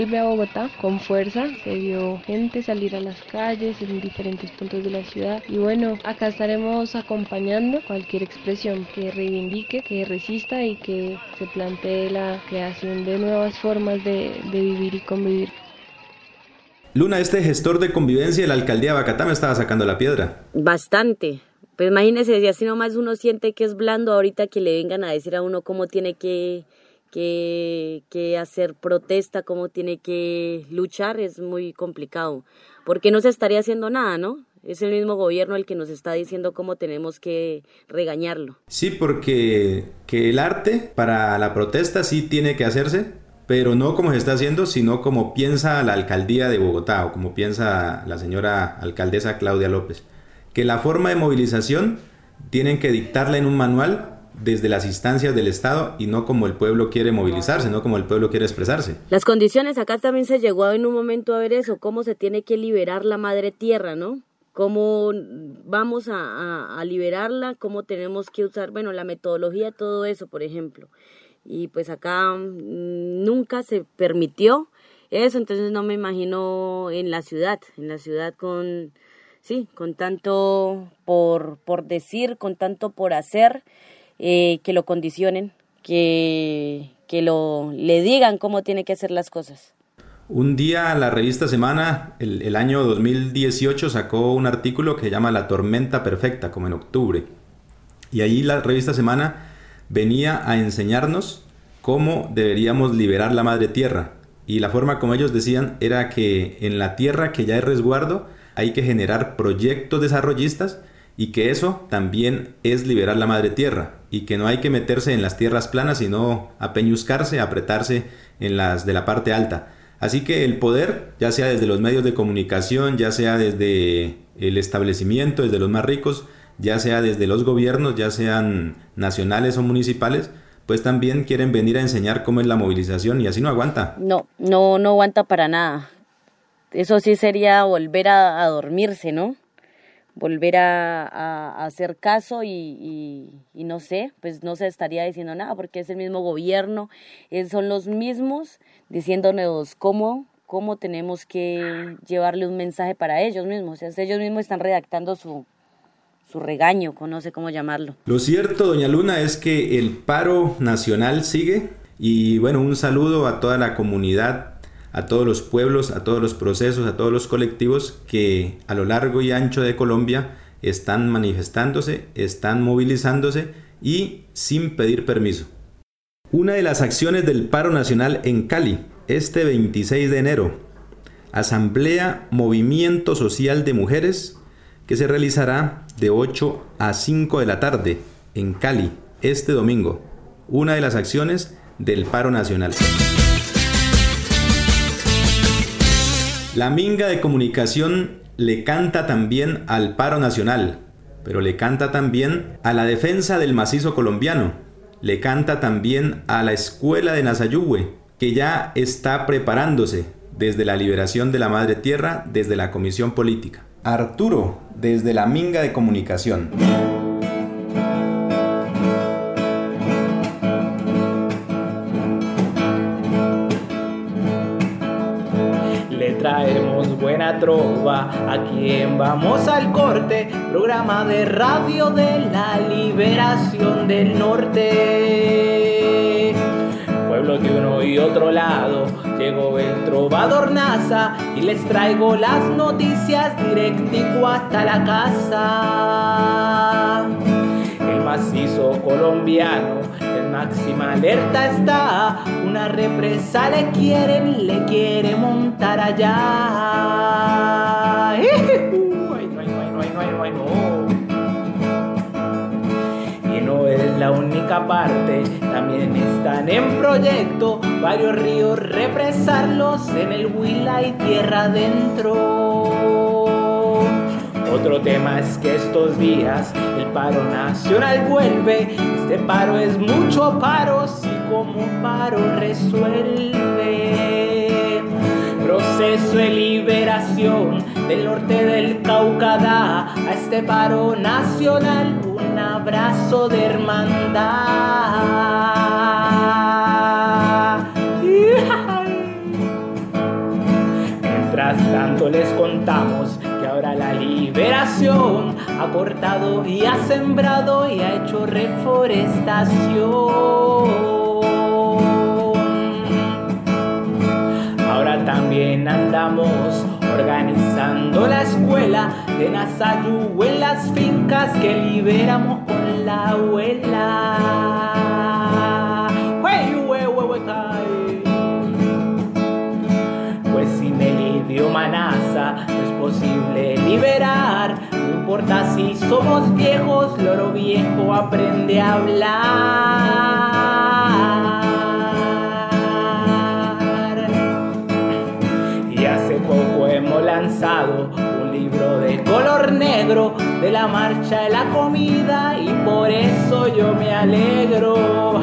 Bogotá con fuerza. Se vio gente salir a las calles en diferentes puntos de la ciudad. Y bueno, acá estaremos acompañando cualquier expresión que reivindique, que resista y que se plantee la creación de nuevas formas de, de vivir y convivir. Luna, este gestor de convivencia de la alcaldía de Bacatá me estaba sacando la piedra. Bastante. Pues imagínese, si así nomás uno siente que es blando ahorita que le vengan a decir a uno cómo tiene que, que, que hacer protesta, cómo tiene que luchar, es muy complicado. Porque no se estaría haciendo nada, ¿no? Es el mismo gobierno el que nos está diciendo cómo tenemos que regañarlo. Sí, porque que el arte para la protesta sí tiene que hacerse, pero no como se está haciendo, sino como piensa la alcaldía de Bogotá o como piensa la señora alcaldesa Claudia López, que la forma de movilización tienen que dictarla en un manual desde las instancias del Estado y no como el pueblo quiere movilizarse, no como el pueblo quiere expresarse. Las condiciones, acá también se llegó en un momento a ver eso, cómo se tiene que liberar la madre tierra, ¿no? Cómo vamos a, a, a liberarla, cómo tenemos que usar, bueno, la metodología, todo eso, por ejemplo. Y pues acá mmm, nunca se permitió eso, entonces no me imagino en la ciudad, en la ciudad con, sí, con tanto por, por decir, con tanto por hacer, eh, que lo condicionen, que, que lo, le digan cómo tiene que hacer las cosas. Un día la revista Semana, el, el año dos mil dieciocho, sacó un artículo que se llama La Tormenta Perfecta, como en octubre, y allí la revista Semana venía a enseñarnos cómo deberíamos liberar la madre tierra, y la forma como ellos decían era que en la tierra que ya es resguardo hay que generar proyectos desarrollistas y que eso también es liberar la madre tierra y que no hay que meterse en las tierras planas sino apeñuscarse, apretarse en las de la parte alta. Así que el poder, ya sea desde los medios de comunicación, ya sea desde el establecimiento, desde los más ricos, ya sea desde los gobiernos, ya sean nacionales o municipales, pues también quieren venir a enseñar cómo es la movilización y así no aguanta. No, no, no aguanta para nada. Eso sí sería volver a, a dormirse, ¿no? Volver a, a, a hacer caso y, y, y no sé, pues no se estaría diciendo nada porque es el mismo gobierno, es, son los mismos diciéndonos cómo, cómo tenemos que llevarle un mensaje para ellos mismos. O sea, ellos mismos están redactando su... su regaño, no sé cómo llamarlo. Lo cierto, doña Luna, es que el paro nacional sigue y bueno, un saludo a toda la comunidad, a todos los pueblos, a todos los procesos, a todos los colectivos que a lo largo y ancho de Colombia están manifestándose, están movilizándose y sin pedir permiso. Una de las acciones del paro nacional en Cali, este veintiséis de enero, Asamblea Movimiento Social de Mujeres, que se realizará de ocho a cinco de la tarde en Cali, este domingo. Una de las acciones del paro nacional. La minga de comunicación le canta también al paro nacional, pero le canta también a la defensa del macizo colombiano, le canta también a la escuela de Nazayúbe, que ya está preparándose desde la liberación de la madre tierra, desde la comisión política. Arturo, desde la minga de comunicación. Le traemos buena trova aquí en Vamos al Corte, programa de radio de la liberación del norte. Pueblos de uno y otro lado, llegó el trovador Nasa y les traigo las noticias directico hasta la casa. El macizo colombiano en máxima alerta está, una represa le quieren, le quiere montar allá. Ay, no, ay, no, ay, no, ay, no, ay, no. Y no es la única parte, también están en proyecto varios ríos represarlos en el Huila y tierra adentro. Otro tema es que estos días el paro nacional vuelve. Este paro es mucho paro, si como paro resuelve. Proceso de liberación del norte del Cauca da a este paro nacional un abrazo de hermandad. eso les contamos que ahora la liberación ha cortado y ha sembrado y ha hecho reforestación. Ahora también andamos organizando la escuela de Nasayú en las fincas que liberamos con la abuela. Pues sin el idioma nasa no es posible liberar. No importa si somos viejos, loro viejo aprende a hablar. Y hace poco hemos lanzado un libro de color negro de la marcha de la comida y por eso yo me alegro.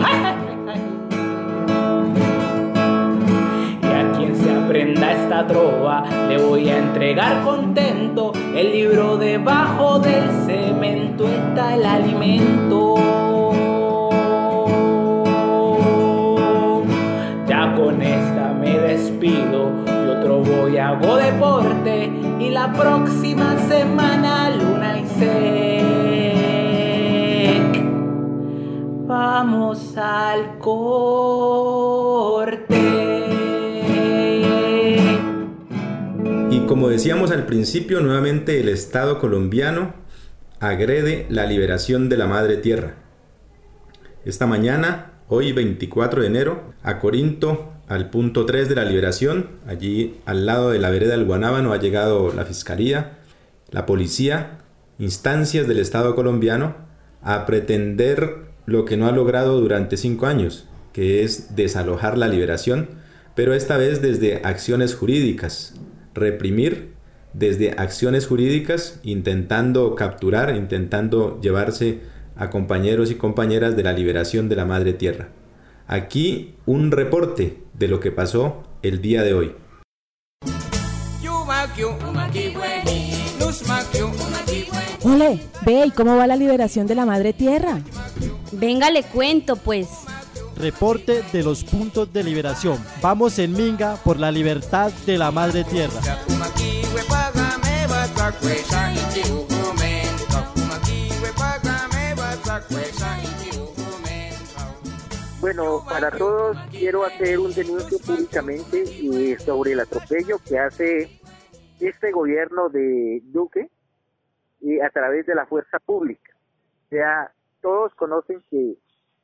Aprenda esta trova, le voy a entregar contento. El libro debajo del cemento está el alimento. Ya con esta me despido, y otro voy a hago deporte. Y la próxima semana Luna y Sec vamos al corte. Y como decíamos al principio, nuevamente el Estado colombiano agrede la liberación de la Madre Tierra. Esta mañana, hoy veinticuatro de enero, a Corinto, al punto tres de la liberación, allí al lado de la vereda del Guanábano, ha llegado la Fiscalía, la Policía, instancias del Estado colombiano, a pretender lo que no ha logrado durante cinco años, que es desalojar la liberación, pero esta vez desde acciones jurídicas. Reprimir desde acciones jurídicas, intentando capturar, intentando llevarse a compañeros y compañeras de la liberación de la Madre Tierra. Aquí un reporte de lo que pasó el día de hoy. Ole, ve, ¿y cómo va la liberación de la Madre Tierra? Venga, le cuento pues. Reporte de los puntos de liberación. Vamos en Minga por la libertad de la Madre Tierra. Bueno, para todos quiero hacer un denuncio públicamente eh, sobre el atropello que hace este gobierno de Duque eh, a través de la fuerza pública. O sea, todos conocen que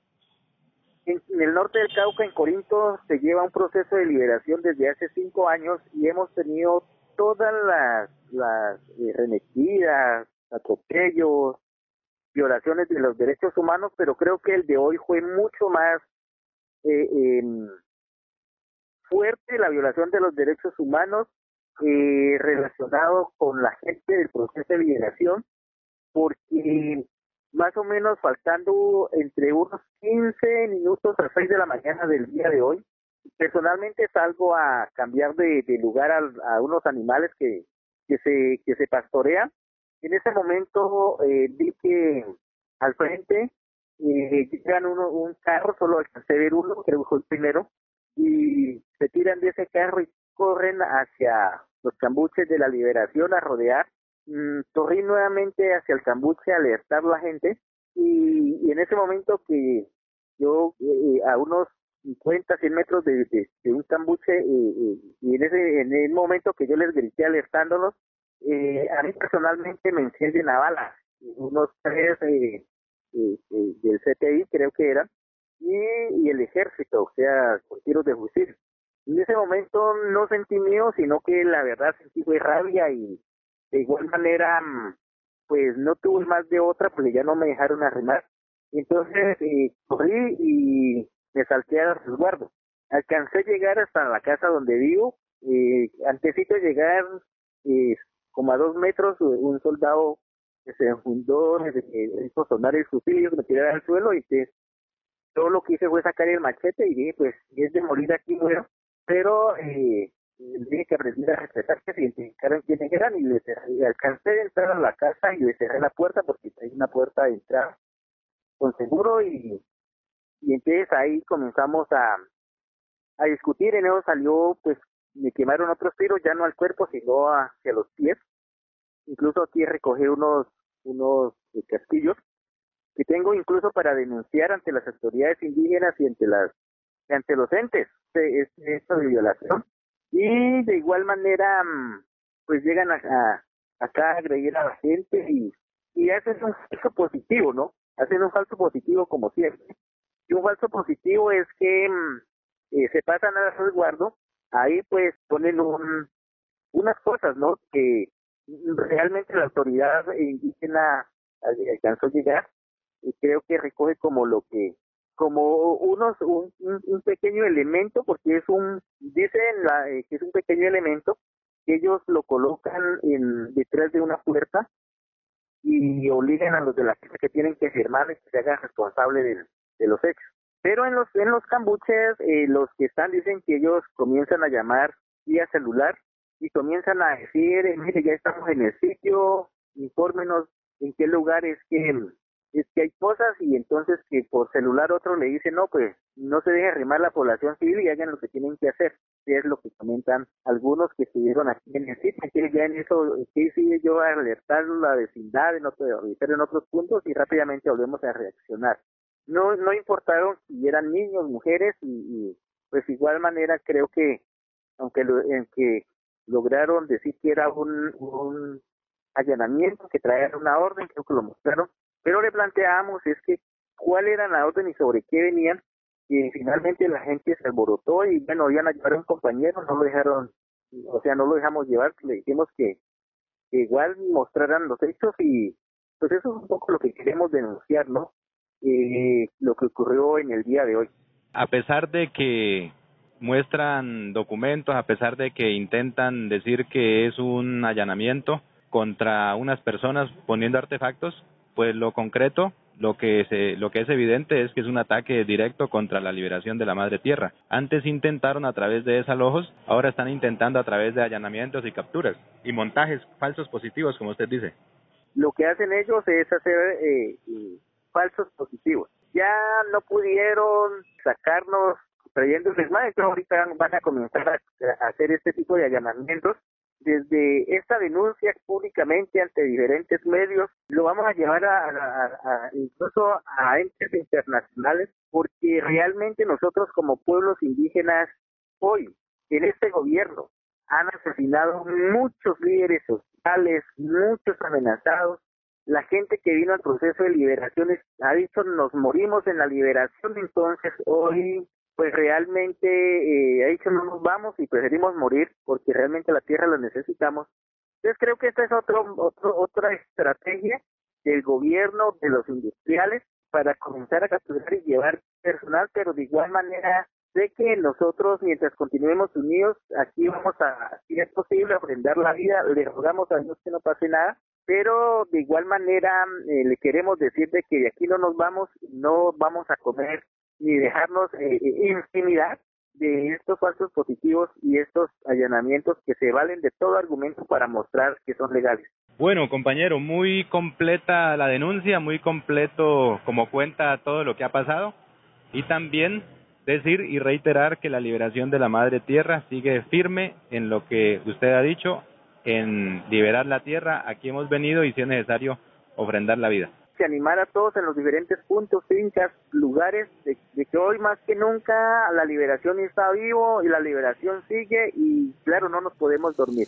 en, en el norte del Cauca, en Corinto, se lleva un proceso de liberación desde hace cinco años y hemos tenido todas las, las eh, remetidas, atropellos, violaciones de los derechos humanos, pero creo que el de hoy fue mucho más eh, eh, fuerte, la violación de los derechos humanos eh, relacionado con la gente del proceso de liberación, porque más o menos faltando entre unos quince minutos a seis de la mañana del día de hoy, personalmente salgo a cambiar de, de lugar a, a unos animales que, que se que se pastorean. En ese momento eh, vi que al frente eh, llegan uno, un carro, solo alcancé a ver uno, creo que fue el primero, y se tiran de ese carro y corren hacia los cambuches de la liberación a rodear. Mm, corrí nuevamente hacia el cambuche a alertar a la gente y, y en ese momento que yo eh, a unos cincuenta, cien metros de, de, de un cambuche eh, eh, y en ese en el momento que yo les grité alertándolos, Eh, a mí personalmente me encienden a balas, unos tres eh, eh, eh, del C T I creo que eran, y, y el ejército, o sea, con tiros de fusil. En ese momento no sentí miedo, sino que la verdad sentí fue rabia y de igual manera, pues no tuve más de otra, porque ya no me dejaron arrimar. Entonces eh, corrí y me salté al resguardo. Alcancé a llegar hasta la casa donde vivo, eh, antesito de llegar, eh, como a dos metros, un soldado que se enfundó, hizo sonar el fusil y me tiré al suelo y pues, todo lo que hice fue sacar el machete y dije, pues, si es de morir aquí, bueno, pero eh, dije que aprendí a respetar, que se identificaron quiénes eran y, les, y alcancé a entrar a la casa y le cerré la puerta porque hay una puerta de entrada con seguro y, y entonces ahí comenzamos a, a discutir. En eso salió, pues, me quemaron otros tiros, ya no al cuerpo, sino hacia los pies. Incluso aquí recogí unos, unos casquillos que tengo incluso para denunciar ante las autoridades indígenas y ante las ante los entes de esto de violación. Y de igual manera, pues llegan a, a acá a agredir a la gente y, y hacen un falso positivo, ¿no? Hacen un falso positivo como siempre. Y un falso positivo es que eh, se pasan al resguardo, ahí pues ponen un, unas cosas, ¿no? Que realmente la autoridad indígena alcanzó a llegar y creo que recoge como lo que, como unos, un, un, un pequeño elemento, porque es un, dicen la, eh, que es un pequeño elemento, que ellos lo colocan en, detrás de una puerta y obligan a los de la gente que tienen que firmar y que se hagan responsables de, de los hechos. Pero en los en los cambuches, eh, los que están dicen que ellos comienzan a llamar vía celular y comienzan a decir, eh, mire, ya estamos en el sitio, infórmenos en qué lugar es que es que hay cosas, y entonces que por celular otro le dice, no, pues no se deje arrimar la población civil y hagan lo que tienen que hacer. Es lo que comentan algunos que estuvieron aquí en el sitio, que ya en eso, que hice yo a alertar la vecindad, en otro, en otros puntos, y rápidamente volvemos a reaccionar. No no importaron si eran niños, mujeres, y, y pues igual manera creo que, aunque lo, en que lograron decir que era un, un allanamiento, que traían una orden, creo que lo mostraron, pero le planteábamos es que cuál era la orden y sobre qué venían, y finalmente la gente se alborotó y bueno, iban a llevar a un compañero, no lo dejaron, o sea, no lo dejamos llevar, le dijimos que, que igual mostraran los hechos, y pues eso es un poco lo que queremos denunciar, ¿no? Eh, lo que ocurrió en el día de hoy. A pesar de que muestran documentos, a pesar de que intentan decir que es un allanamiento contra unas personas poniendo artefactos, pues lo concreto, lo que se, lo que es evidente es que es un ataque directo contra la liberación de la madre tierra. Antes intentaron a través de desalojos, ahora están intentando a través de allanamientos y capturas y montajes falsos positivos, como usted dice. Lo que hacen ellos es hacer eh, falsos positivos. Ya no pudieron sacarnos trayéndoles más, entonces ahorita van a comenzar a, a hacer este tipo de allanamientos. Desde esta denuncia públicamente ante diferentes medios, lo vamos a llevar a, a, a incluso a entes internacionales, porque realmente nosotros como pueblos indígenas hoy, en este gobierno, han asesinado muchos líderes sociales, muchos amenazados. La gente que vino al proceso de liberaciones ha dicho, nos morimos en la liberación, entonces hoy pues realmente eh, ha dicho, no nos vamos y preferimos morir porque realmente la tierra la necesitamos. Entonces creo que esta es otro, otro, otra estrategia del gobierno, de los industriales, para comenzar a capturar y llevar personal, pero de igual manera sé que nosotros, mientras continuemos unidos, aquí vamos a, si es posible, ofrendar la vida, le rogamos a Dios que no pase nada, pero de igual manera eh, le queremos decir de que de aquí no nos vamos, no vamos a comer ni dejarnos eh, intimidar de estos falsos positivos y estos allanamientos que se valen de todo argumento para mostrar que son legales. Bueno, compañero, muy completa la denuncia, muy completo como cuenta todo lo que ha pasado, y también decir y reiterar que la liberación de la madre tierra sigue firme en lo que usted ha dicho, en liberar la tierra. Aquí hemos venido y si es necesario ofrendar la vida. Animar a todos en los diferentes puntos, fincas, lugares, de, de que hoy más que nunca la liberación está vivo y la liberación sigue, y claro, no nos podemos dormir.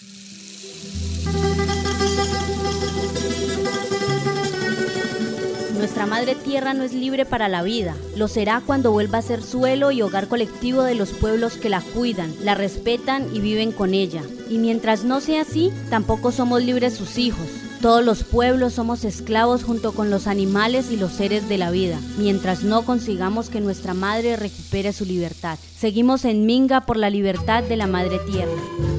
Nuestra madre tierra no es libre para la vida, lo será cuando vuelva a ser suelo y hogar colectivo de los pueblos que la cuidan, la respetan y viven con ella. Y mientras no sea así, tampoco somos libres sus hijos. Todos los pueblos somos esclavos junto con los animales y los seres de la vida, mientras no consigamos que nuestra madre recupere su libertad. Seguimos en Minga por la libertad de la madre tierra.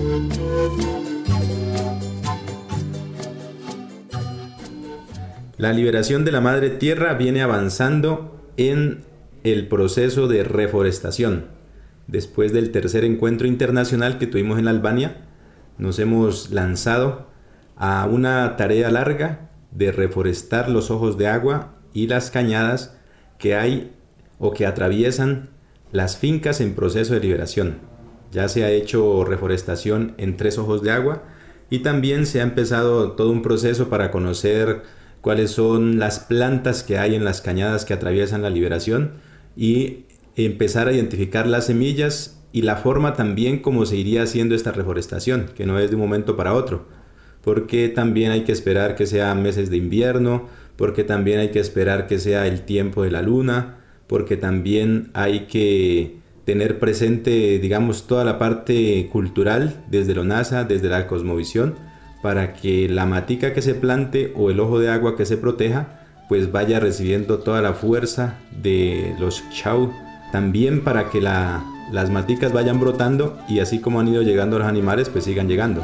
La liberación de la madre tierra viene avanzando en el proceso de reforestación. Después del tercer encuentro internacional que tuvimos en Albania, nos hemos lanzado a una tarea larga de reforestar los ojos de agua y las cañadas que hay o que atraviesan las fincas en proceso de liberación. Ya se ha hecho reforestación en tres ojos de agua y también se ha empezado todo un proceso para conocer cuáles son las plantas que hay en las cañadas que atraviesan la Liberación y empezar a identificar las semillas y la forma también como se iría haciendo esta reforestación, que no es de un momento para otro, porque también hay que esperar que sean meses de invierno, porque también hay que esperar que sea el tiempo de la luna, porque también hay que tener presente, digamos, toda la parte cultural desde lo NASA, desde la cosmovisión, para que la matica que se plante o el ojo de agua que se proteja, pues vaya recibiendo toda la fuerza de los chau, también para que la, las maticas vayan brotando y así como han ido llegando los animales, pues sigan llegando.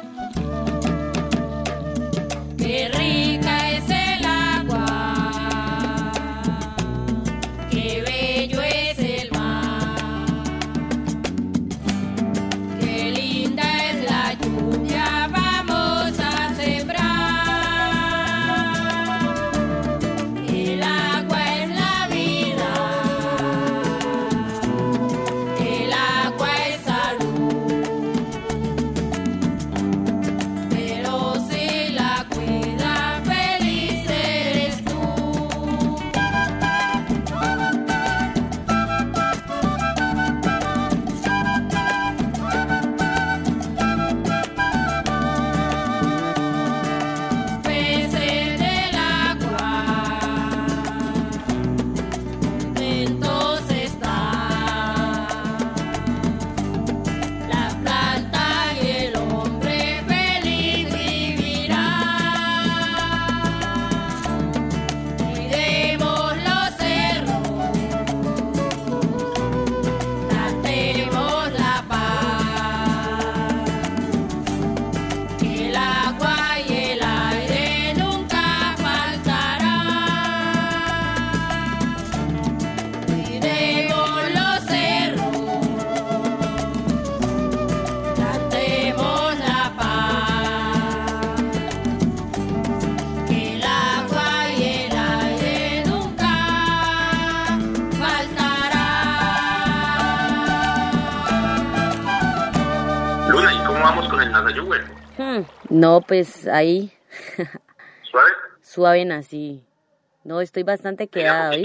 Hmm, no, pues ahí. ¿Suave? Suave nací. No, estoy bastante quedada, ¿viste?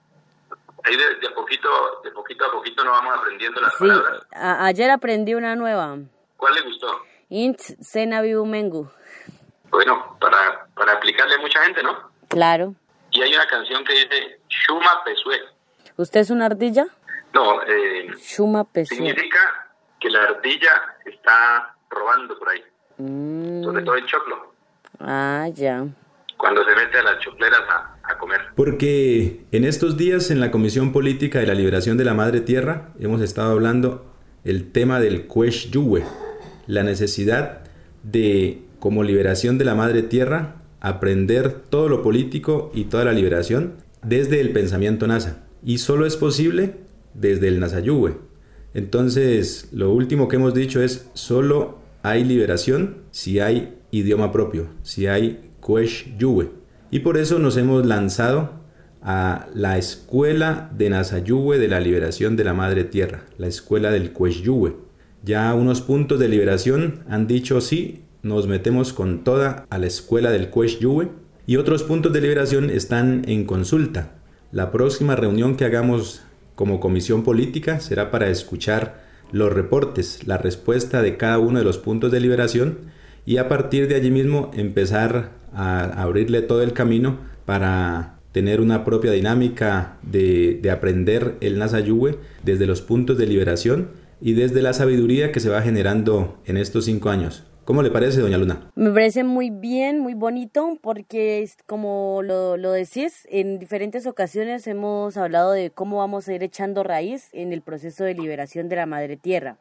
Ahí de, de, a poquito, de poquito a poquito nos vamos aprendiendo las sí, palabras. A, ayer aprendí una nueva. ¿Cuál le gustó? Int Sena Vivumengu. Bueno, para, para aplicarle a mucha gente, ¿no? Claro. Y hay una canción que dice Shuma Pesue. ¿Usted es una ardilla? No, eh, Shuma Pesue. Significa que la ardilla está robando por ahí. Mm. Sobre todo el choclo. Ah, ya. Cuando se mete a las chocleras a, a comer. Porque en estos días en la Comisión Política de la Liberación de la Madre Tierra hemos estado hablando el tema del Kwesh Yuwe, la necesidad de, como liberación de la Madre Tierra, aprender todo lo político y toda la liberación desde el pensamiento NASA. Y solo es posible desde el Nasayuwe. Entonces, lo último que hemos dicho es, solo hay liberación si hay idioma propio, si hay Kwesh Yuwe. Y por eso nos hemos lanzado a la Escuela de Nasayuwe de la Liberación de la Madre Tierra, la Escuela del Kwesh Yuwe. Ya unos puntos de liberación han dicho sí, nos metemos con toda a la Escuela del Kwesh Yuwe, y otros puntos de liberación están en consulta. La próxima reunión que hagamos como comisión política será para escuchar los reportes, la respuesta de cada uno de los puntos de liberación, y a partir de allí mismo empezar a abrirle todo el camino para tener una propia dinámica de, de aprender el Nasayuwe desde los puntos de liberación y desde la sabiduría que se va generando en estos cinco años. ¿Cómo le parece, doña Luna? Me parece muy bien, muy bonito, porque como lo, lo decís, en diferentes ocasiones hemos hablado de cómo vamos a ir echando raíz en el proceso de liberación de la Madre Tierra.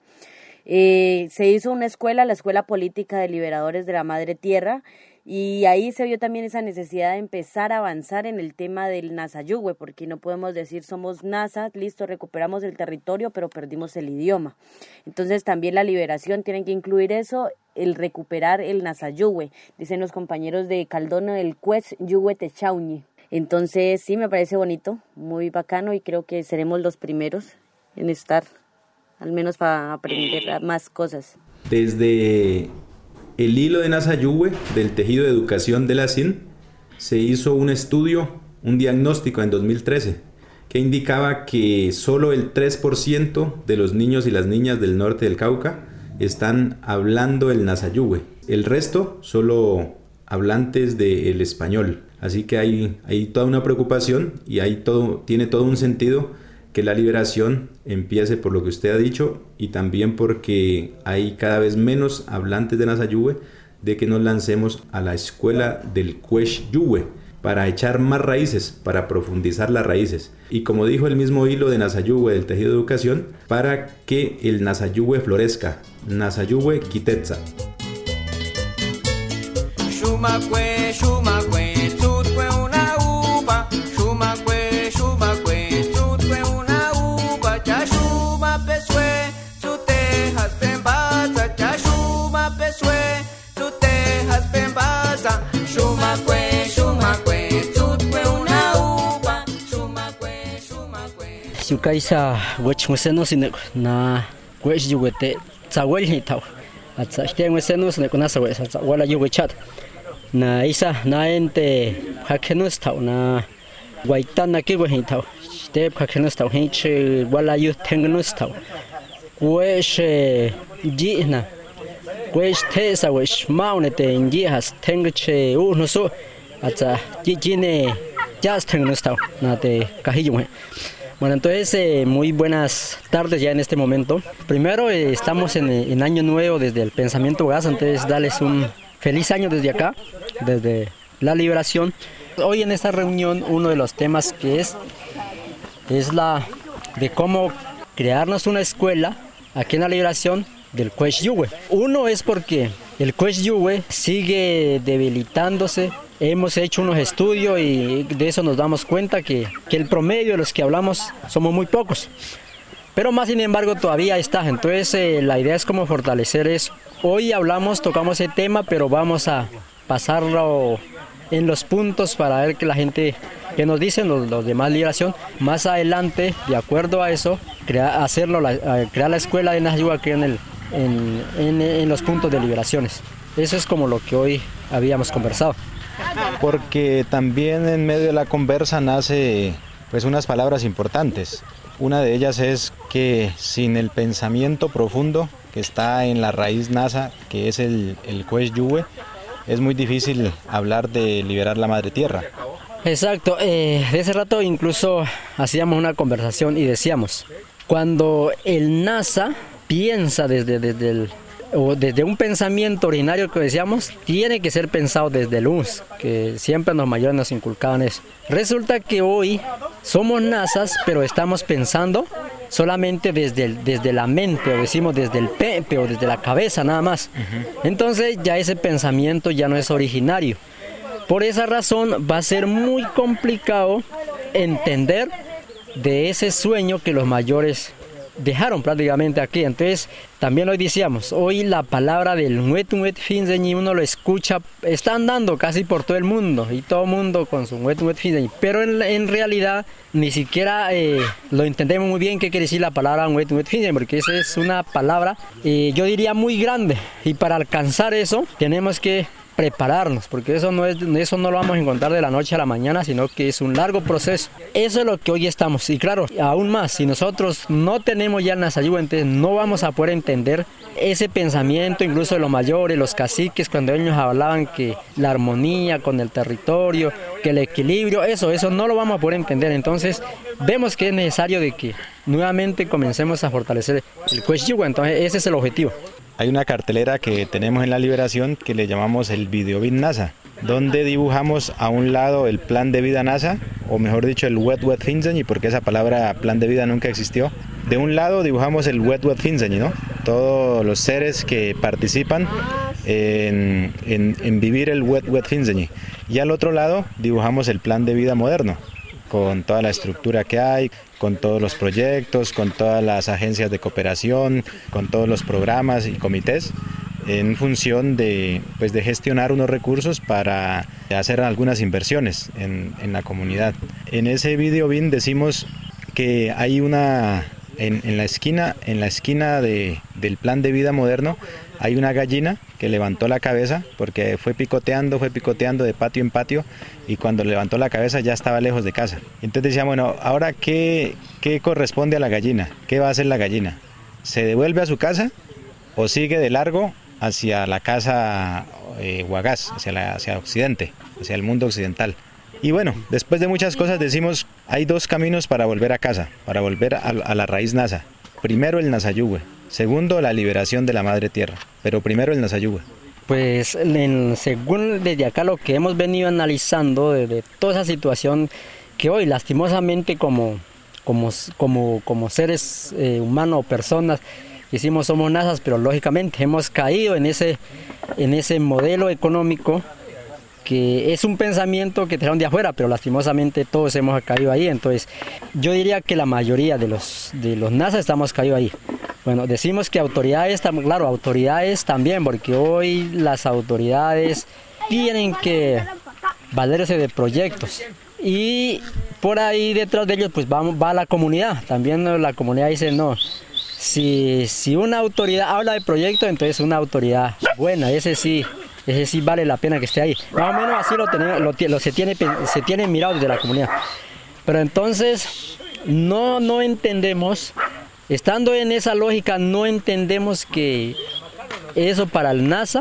Eh, se hizo una escuela, la Escuela Política de Liberadores de la Madre Tierra, y ahí se vio también esa necesidad de empezar a avanzar en el tema del Nasayuwe, porque no podemos decir somos NASA, listo, recuperamos el territorio, pero perdimos el idioma. Entonces también la liberación tiene que incluir eso, el recuperar el Nasayuwe, dicen los compañeros de Caldono del Kwesh Yuwe Techauñi. Entonces sí, me parece bonito, muy bacano, y creo que seremos los primeros en estar al menos para aprender más cosas. Desde el hilo de Nasayuhue, del tejido de educación de la S I N, se hizo un estudio, un diagnóstico en dos mil trece, que indicaba que solo el tres por ciento de los niños y las niñas del norte del Cauca están hablando el Nasayuhue. El resto, solo hablantes del español. Así que hay, hay toda una preocupación y hay todo, tiene todo un sentido que la liberación empiece por lo que usted ha dicho y también porque hay cada vez menos hablantes de Nasayuhue, de que nos lancemos a la escuela del Cuex-Yuhue para echar más raíces, para profundizar las raíces. Y como dijo el mismo hilo de Nasayuhue del tejido de educación, para que el Nasayuhue florezca. Nasayuhue Kitetza. Shumakwe, shumakwe, tutkwe una upa. Shumakwe, shumakwe, tutkwe una upa. Cha shuma pesue, tutejas pembaza. Cha shuma pesue, tutejas pembaza. Shumakwe, shumakwe, tutkwe una upa. Shumakwe, shumakwe. Sukaisa wech museno sine na wech yuwete tsawel hitau. Atsa este museno sine kuna sawe sa wala yuwechat. Na isa na ente hakenus tau na waitana ki we tau ste hakenus tau hinche wala yu tengnus tau wesh ji na wesh tesa wesh maunete inji has tengche u no so ata ji jine ya tengnus tau na te kahiyu. Bueno, entonces eh, muy buenas tardes ya en este momento. Primero eh, estamos en, en año nuevo desde el pensamiento Gaza, entonces darles un feliz año desde acá, desde la liberación. Hoy en esta reunión uno de los temas que es, es la de cómo crearnos una escuela aquí en la liberación del Cuex-Yuhue. Uno es porque el Cuex-Yuhue sigue debilitándose. Hemos hecho unos estudios y de eso nos damos cuenta que, que el promedio de los que hablamos somos muy pocos. Pero más sin embargo todavía está, entonces eh, la idea es como fortalecer eso. Hoy hablamos, tocamos ese tema, pero vamos a pasarlo en los puntos para ver que la gente, que nos dicen los, los demás liberación, más adelante, de acuerdo a eso, crea, hacerlo, la, crear la escuela de Nasayuhue aquí en, el, en, en, en los puntos de liberaciones. Eso es como lo que hoy habíamos conversado. Porque también en medio de la conversa nace pues unas palabras importantes. Una de ellas es que sin el pensamiento profundo que está en la raíz nasa, que es el, el Cuex-Yuhue, es muy difícil hablar de liberar la madre tierra. Exacto, eh, de ese rato incluso hacíamos una conversación y decíamos, cuando el NASA piensa desde, desde, el, o desde un pensamiento originario que decíamos, tiene que ser pensado desde el U N S, que siempre los mayores nos inculcaban eso. Resulta que hoy somos nasas, pero estamos pensando solamente desde, el, desde la mente, o decimos desde el pepe, o desde la cabeza nada más. Uh-huh. Entonces ya ese pensamiento ya no es originario. Por esa razón va a ser muy complicado entender de ese sueño que los mayores dejaron prácticamente aquí. Entonces también hoy decíamos, hoy la palabra del Nwet Nwet Finzeñi uno lo escucha, está andando casi por todo el mundo y todo el mundo con su Nwet Nwet Finzeñi, pero en, en realidad ni siquiera eh, lo entendemos muy bien qué quiere decir la palabra Nwet Nwet Finzeñi, porque esa es una palabra eh, yo diría muy grande, y para alcanzar eso tenemos que prepararnos, porque eso no, es, eso no lo vamos a encontrar de la noche a la mañana, sino que es un largo proceso. Eso es lo que hoy estamos, y claro, aún más, si nosotros no tenemos ya el Nasayuhue, entonces no vamos a poder entender ese pensamiento, incluso de los mayores, los caciques, cuando ellos hablaban que la armonía con el territorio, que el equilibrio, eso, eso no lo vamos a poder entender. Entonces vemos que es necesario de que nuevamente comencemos a fortalecer el Cuex-Yuhue, entonces ese es el objetivo. Hay una cartelera que tenemos en la liberación que le llamamos el Videobit NASA, donde dibujamos a un lado el plan de vida NASA, o mejor dicho el Wet Wet Finzeñi, porque esa palabra plan de vida nunca existió. De un lado dibujamos el Wet Wet Finzeñi, ¿no? Todos los seres que participan en, en, en vivir el Wet Wet Finzeñi. Y al otro lado dibujamos el plan de vida moderno, con toda la estructura que hay, con todos los proyectos, con todas las agencias de cooperación, con todos los programas y comités, en función de, pues, de gestionar unos recursos para hacer algunas inversiones en, en la comunidad. En ese video bin decimos que hay una en, en la esquina, en la esquina de, del plan de vida moderno, hay una gallina que levantó la cabeza porque fue picoteando, fue picoteando de patio en patio y cuando levantó la cabeza ya estaba lejos de casa. Entonces decía, bueno, ahora ¿qué, qué corresponde a la gallina? ¿Qué va a hacer la gallina? ¿Se devuelve a su casa o sigue de largo hacia la casa eh, Huagás, hacia, la, hacia Occidente, hacia el mundo occidental? Y bueno, después de muchas cosas decimos, hay dos caminos para volver a casa, para volver a, a la raíz nasa. Primero el Nasayuhue, segundo la liberación de la madre tierra, pero primero el Nasayuhue. Pues en, según desde acá lo que hemos venido analizando de, de toda esa situación que hoy lastimosamente como, como, como, como seres eh, humanos o personas decimos somos nasas, pero lógicamente hemos caído en ese, en ese modelo económico que es un pensamiento que trajeron de afuera, pero lastimosamente todos hemos caído ahí. Entonces yo diría que la mayoría de los, de los nasas estamos caídos ahí. Bueno, decimos que autoridades, claro, autoridades también, porque hoy las autoridades tienen que valerse de proyectos y por ahí detrás de ellos pues va, va la comunidad. También la comunidad dice no, si, si una autoridad habla de proyectos, entonces una autoridad buena, ese sí. Ese sí vale la pena que esté ahí. Más o menos así lo, tenemos, lo, lo se, tiene, se tiene mirado desde la comunidad. Pero entonces no, no entendemos, estando en esa lógica, no entendemos que eso para el NASA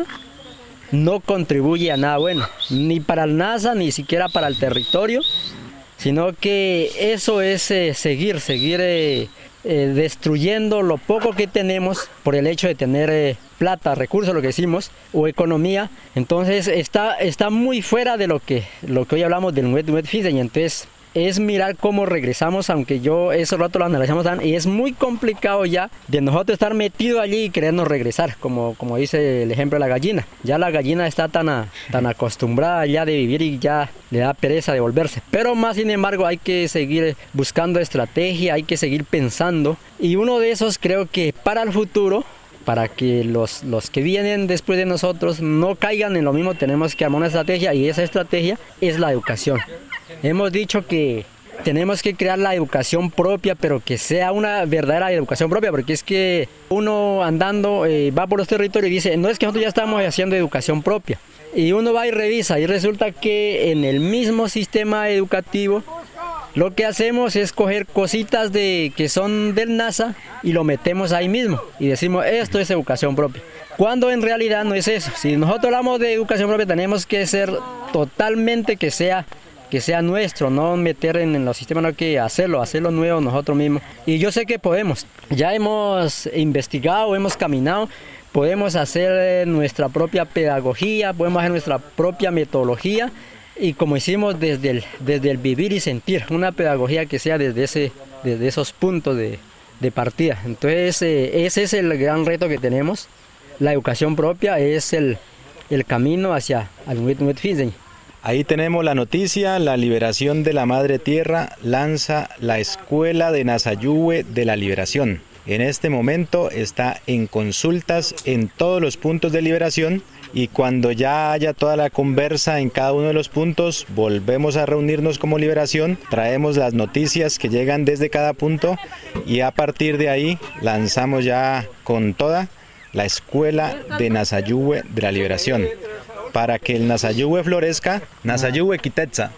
no contribuye a nada bueno. Ni para el NASA, ni siquiera para el territorio, sino que eso es eh, seguir, seguir eh, eh, destruyendo lo poco que tenemos por el hecho de tener eh, plata, recursos, lo que decimos, o economía. Entonces está, está muy fuera de lo que, lo que hoy hablamos del Nuet Nuet Fiseñ. Entonces es mirar cómo regresamos, aunque yo ese rato lo analizamos tan, y es muy complicado ya de nosotros estar metidos allí y querernos regresar, como, como dice el ejemplo de la gallina. Ya la gallina está tan, a, tan acostumbrada ya de vivir y ya le da pereza de volverse. Pero más sin embargo hay que seguir buscando estrategia, hay que seguir pensando. Y uno de esos creo que para el futuro, para que los, los que vienen después de nosotros no caigan en lo mismo, tenemos que armar una estrategia y esa estrategia es la educación. Hemos dicho que tenemos que crear la educación propia, pero que sea una verdadera educación propia, porque es que uno andando eh, va por los territorios y dice, no es que nosotros ya estamos haciendo educación propia. Y uno va y revisa y resulta que en el mismo sistema educativo lo que hacemos es coger cositas de, que son del NASA y lo metemos ahí mismo y decimos esto es educación propia, cuando en realidad no es eso. Si nosotros hablamos de educación propia tenemos que ser totalmente que sea, que sea nuestro, no meter en, en los sistemas, no hay que hacerlo, hacerlo nuevo nosotros mismos. Y yo sé que podemos, ya hemos investigado, hemos caminado, podemos hacer nuestra propia pedagogía, podemos hacer nuestra propia metodología. Y como hicimos desde el, desde el vivir y sentir, una pedagogía que sea desde, ese, desde esos puntos de, de partida. Entonces eh, ese es el gran reto que tenemos. La educación propia es el, el camino hacia el Nuet Nuet Fiseñ. Ahí tenemos la noticia, la liberación de la madre tierra lanza la escuela de Nasayuhue de la liberación. En este momento está en consultas en todos los puntos de liberación. Y cuando ya haya toda la conversa en cada uno de los puntos, volvemos a reunirnos como liberación, traemos las noticias que llegan desde cada punto y a partir de ahí lanzamos ya con toda la escuela de Nasayuhue de la liberación. Para que el Nasayuhue florezca, Nasayuhue Quitetza,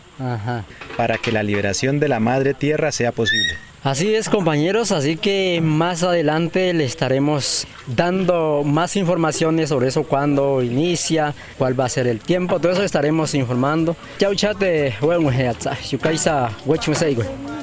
para que la liberación de la madre tierra sea posible. Así es, compañeros, así que más adelante le estaremos dando más informaciones sobre eso, cuándo inicia, cuál va a ser el tiempo, todo eso estaremos informando. Chau chate, bueno, yukaisa, huechuseigo.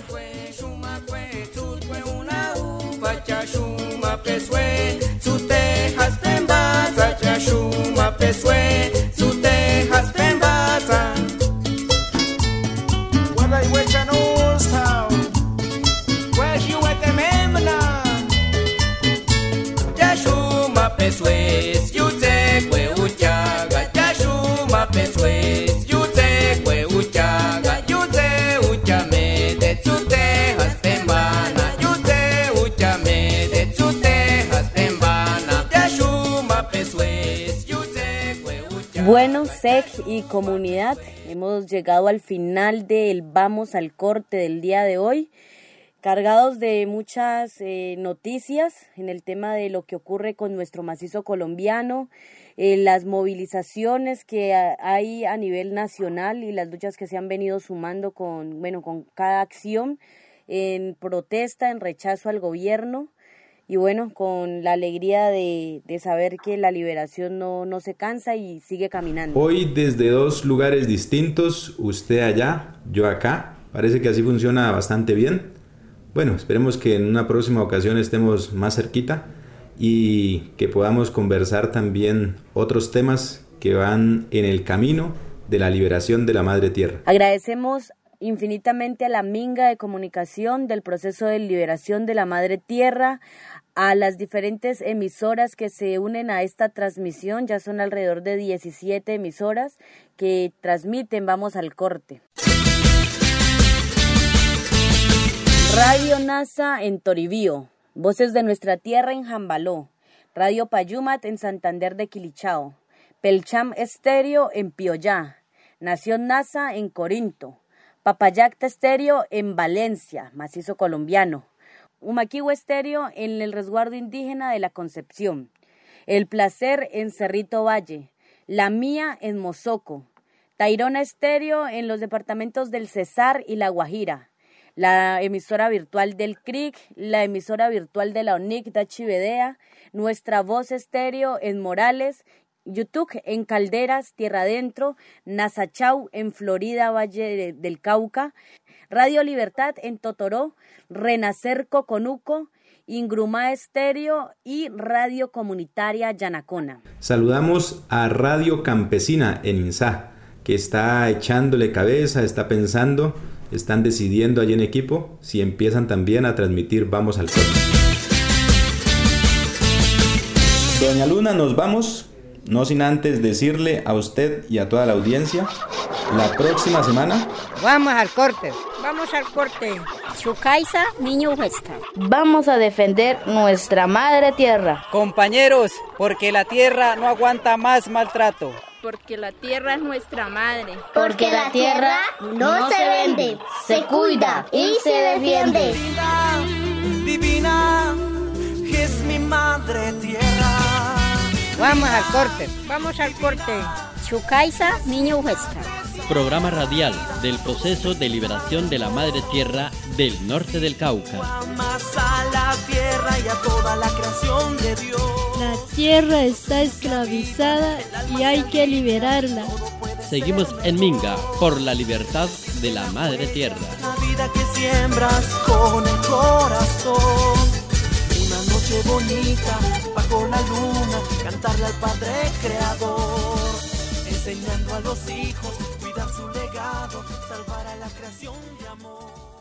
Bueno, S E C y comunidad, hemos llegado al final del Vamos al Corte del día de hoy. cargados de muchas eh, noticias en el tema de lo que ocurre con nuestro macizo colombiano, eh, las movilizaciones que hay a nivel nacional y las luchas que se han venido sumando con, bueno, con cada acción en protesta, en rechazo al gobierno. Y bueno, con la alegría de, de saber que la liberación no, no se cansa y sigue caminando. Hoy desde dos lugares distintos, usted allá, yo acá. Parece que así funciona bastante bien. Bueno, esperemos que en una próxima ocasión estemos más cerquita y que podamos conversar también otros temas que van en el camino de la liberación de la Madre Tierra. Agradecemos infinitamente a la Minga de Comunicación del proceso de liberación de la Madre Tierra, a las diferentes emisoras que se unen a esta transmisión. Ya son alrededor de diecisiete emisoras que transmiten. Vamos al corte. Radio NASA en Toribío, Voces de Nuestra Tierra en Jambaló, Radio Payumat en Santander de Quilichao, Pelcham Estéreo en Pioyá, Nación NASA en Corinto, Papayacta Estéreo en Valencia, macizo colombiano, Humaquivo Estéreo en el resguardo indígena de la Concepción, El Placer en Cerrito Valle, La Mía en Mozoco, Tayrona Estéreo en los departamentos del Cesar y La Guajira, la emisora virtual del C R I C, la emisora virtual de la O N I C de Chivedea, Nuestra Voz Estéreo en Morales, YouTube en Calderas, Tierra Adentro, Nasachau en Florida, Valle del Cauca, Radio Libertad en Totoró, Renacer Coconuco, Ingrumá Estéreo y Radio Comunitaria Yanacona. Saludamos a Radio Campesina en Insá, que está echándole cabeza, está pensando, están decidiendo allí en equipo si empiezan también a transmitir Vamos al Corte. Doña Luna, nos vamos, no sin antes decirle a usted y a toda la audiencia, la próxima semana vamos al corte. Vamos al corte. Chucaisa, niño Ujesta. Vamos a defender nuestra madre tierra. Compañeros, porque la tierra no aguanta más maltrato. Porque la tierra es nuestra madre. Porque la tierra no se vende, se cuida y se defiende. Divina, divina, es mi madre tierra. Vamos al corte. Vamos al corte. Chucaisa, niño Ujesta. Programa radial del proceso de liberación de la Madre Tierra del norte del Cauca. Más a la tierra y a toda la creación de Dios. La tierra está esclavizada y hay que liberarla. Seguimos en Minga por la libertad de la Madre Tierra. La vida que siembras con el corazón. Una noche bonita bajo la luna, cantarle al Padre Creador, enseñando a los hijos, cuidar su legado, salvar a la creación de amor.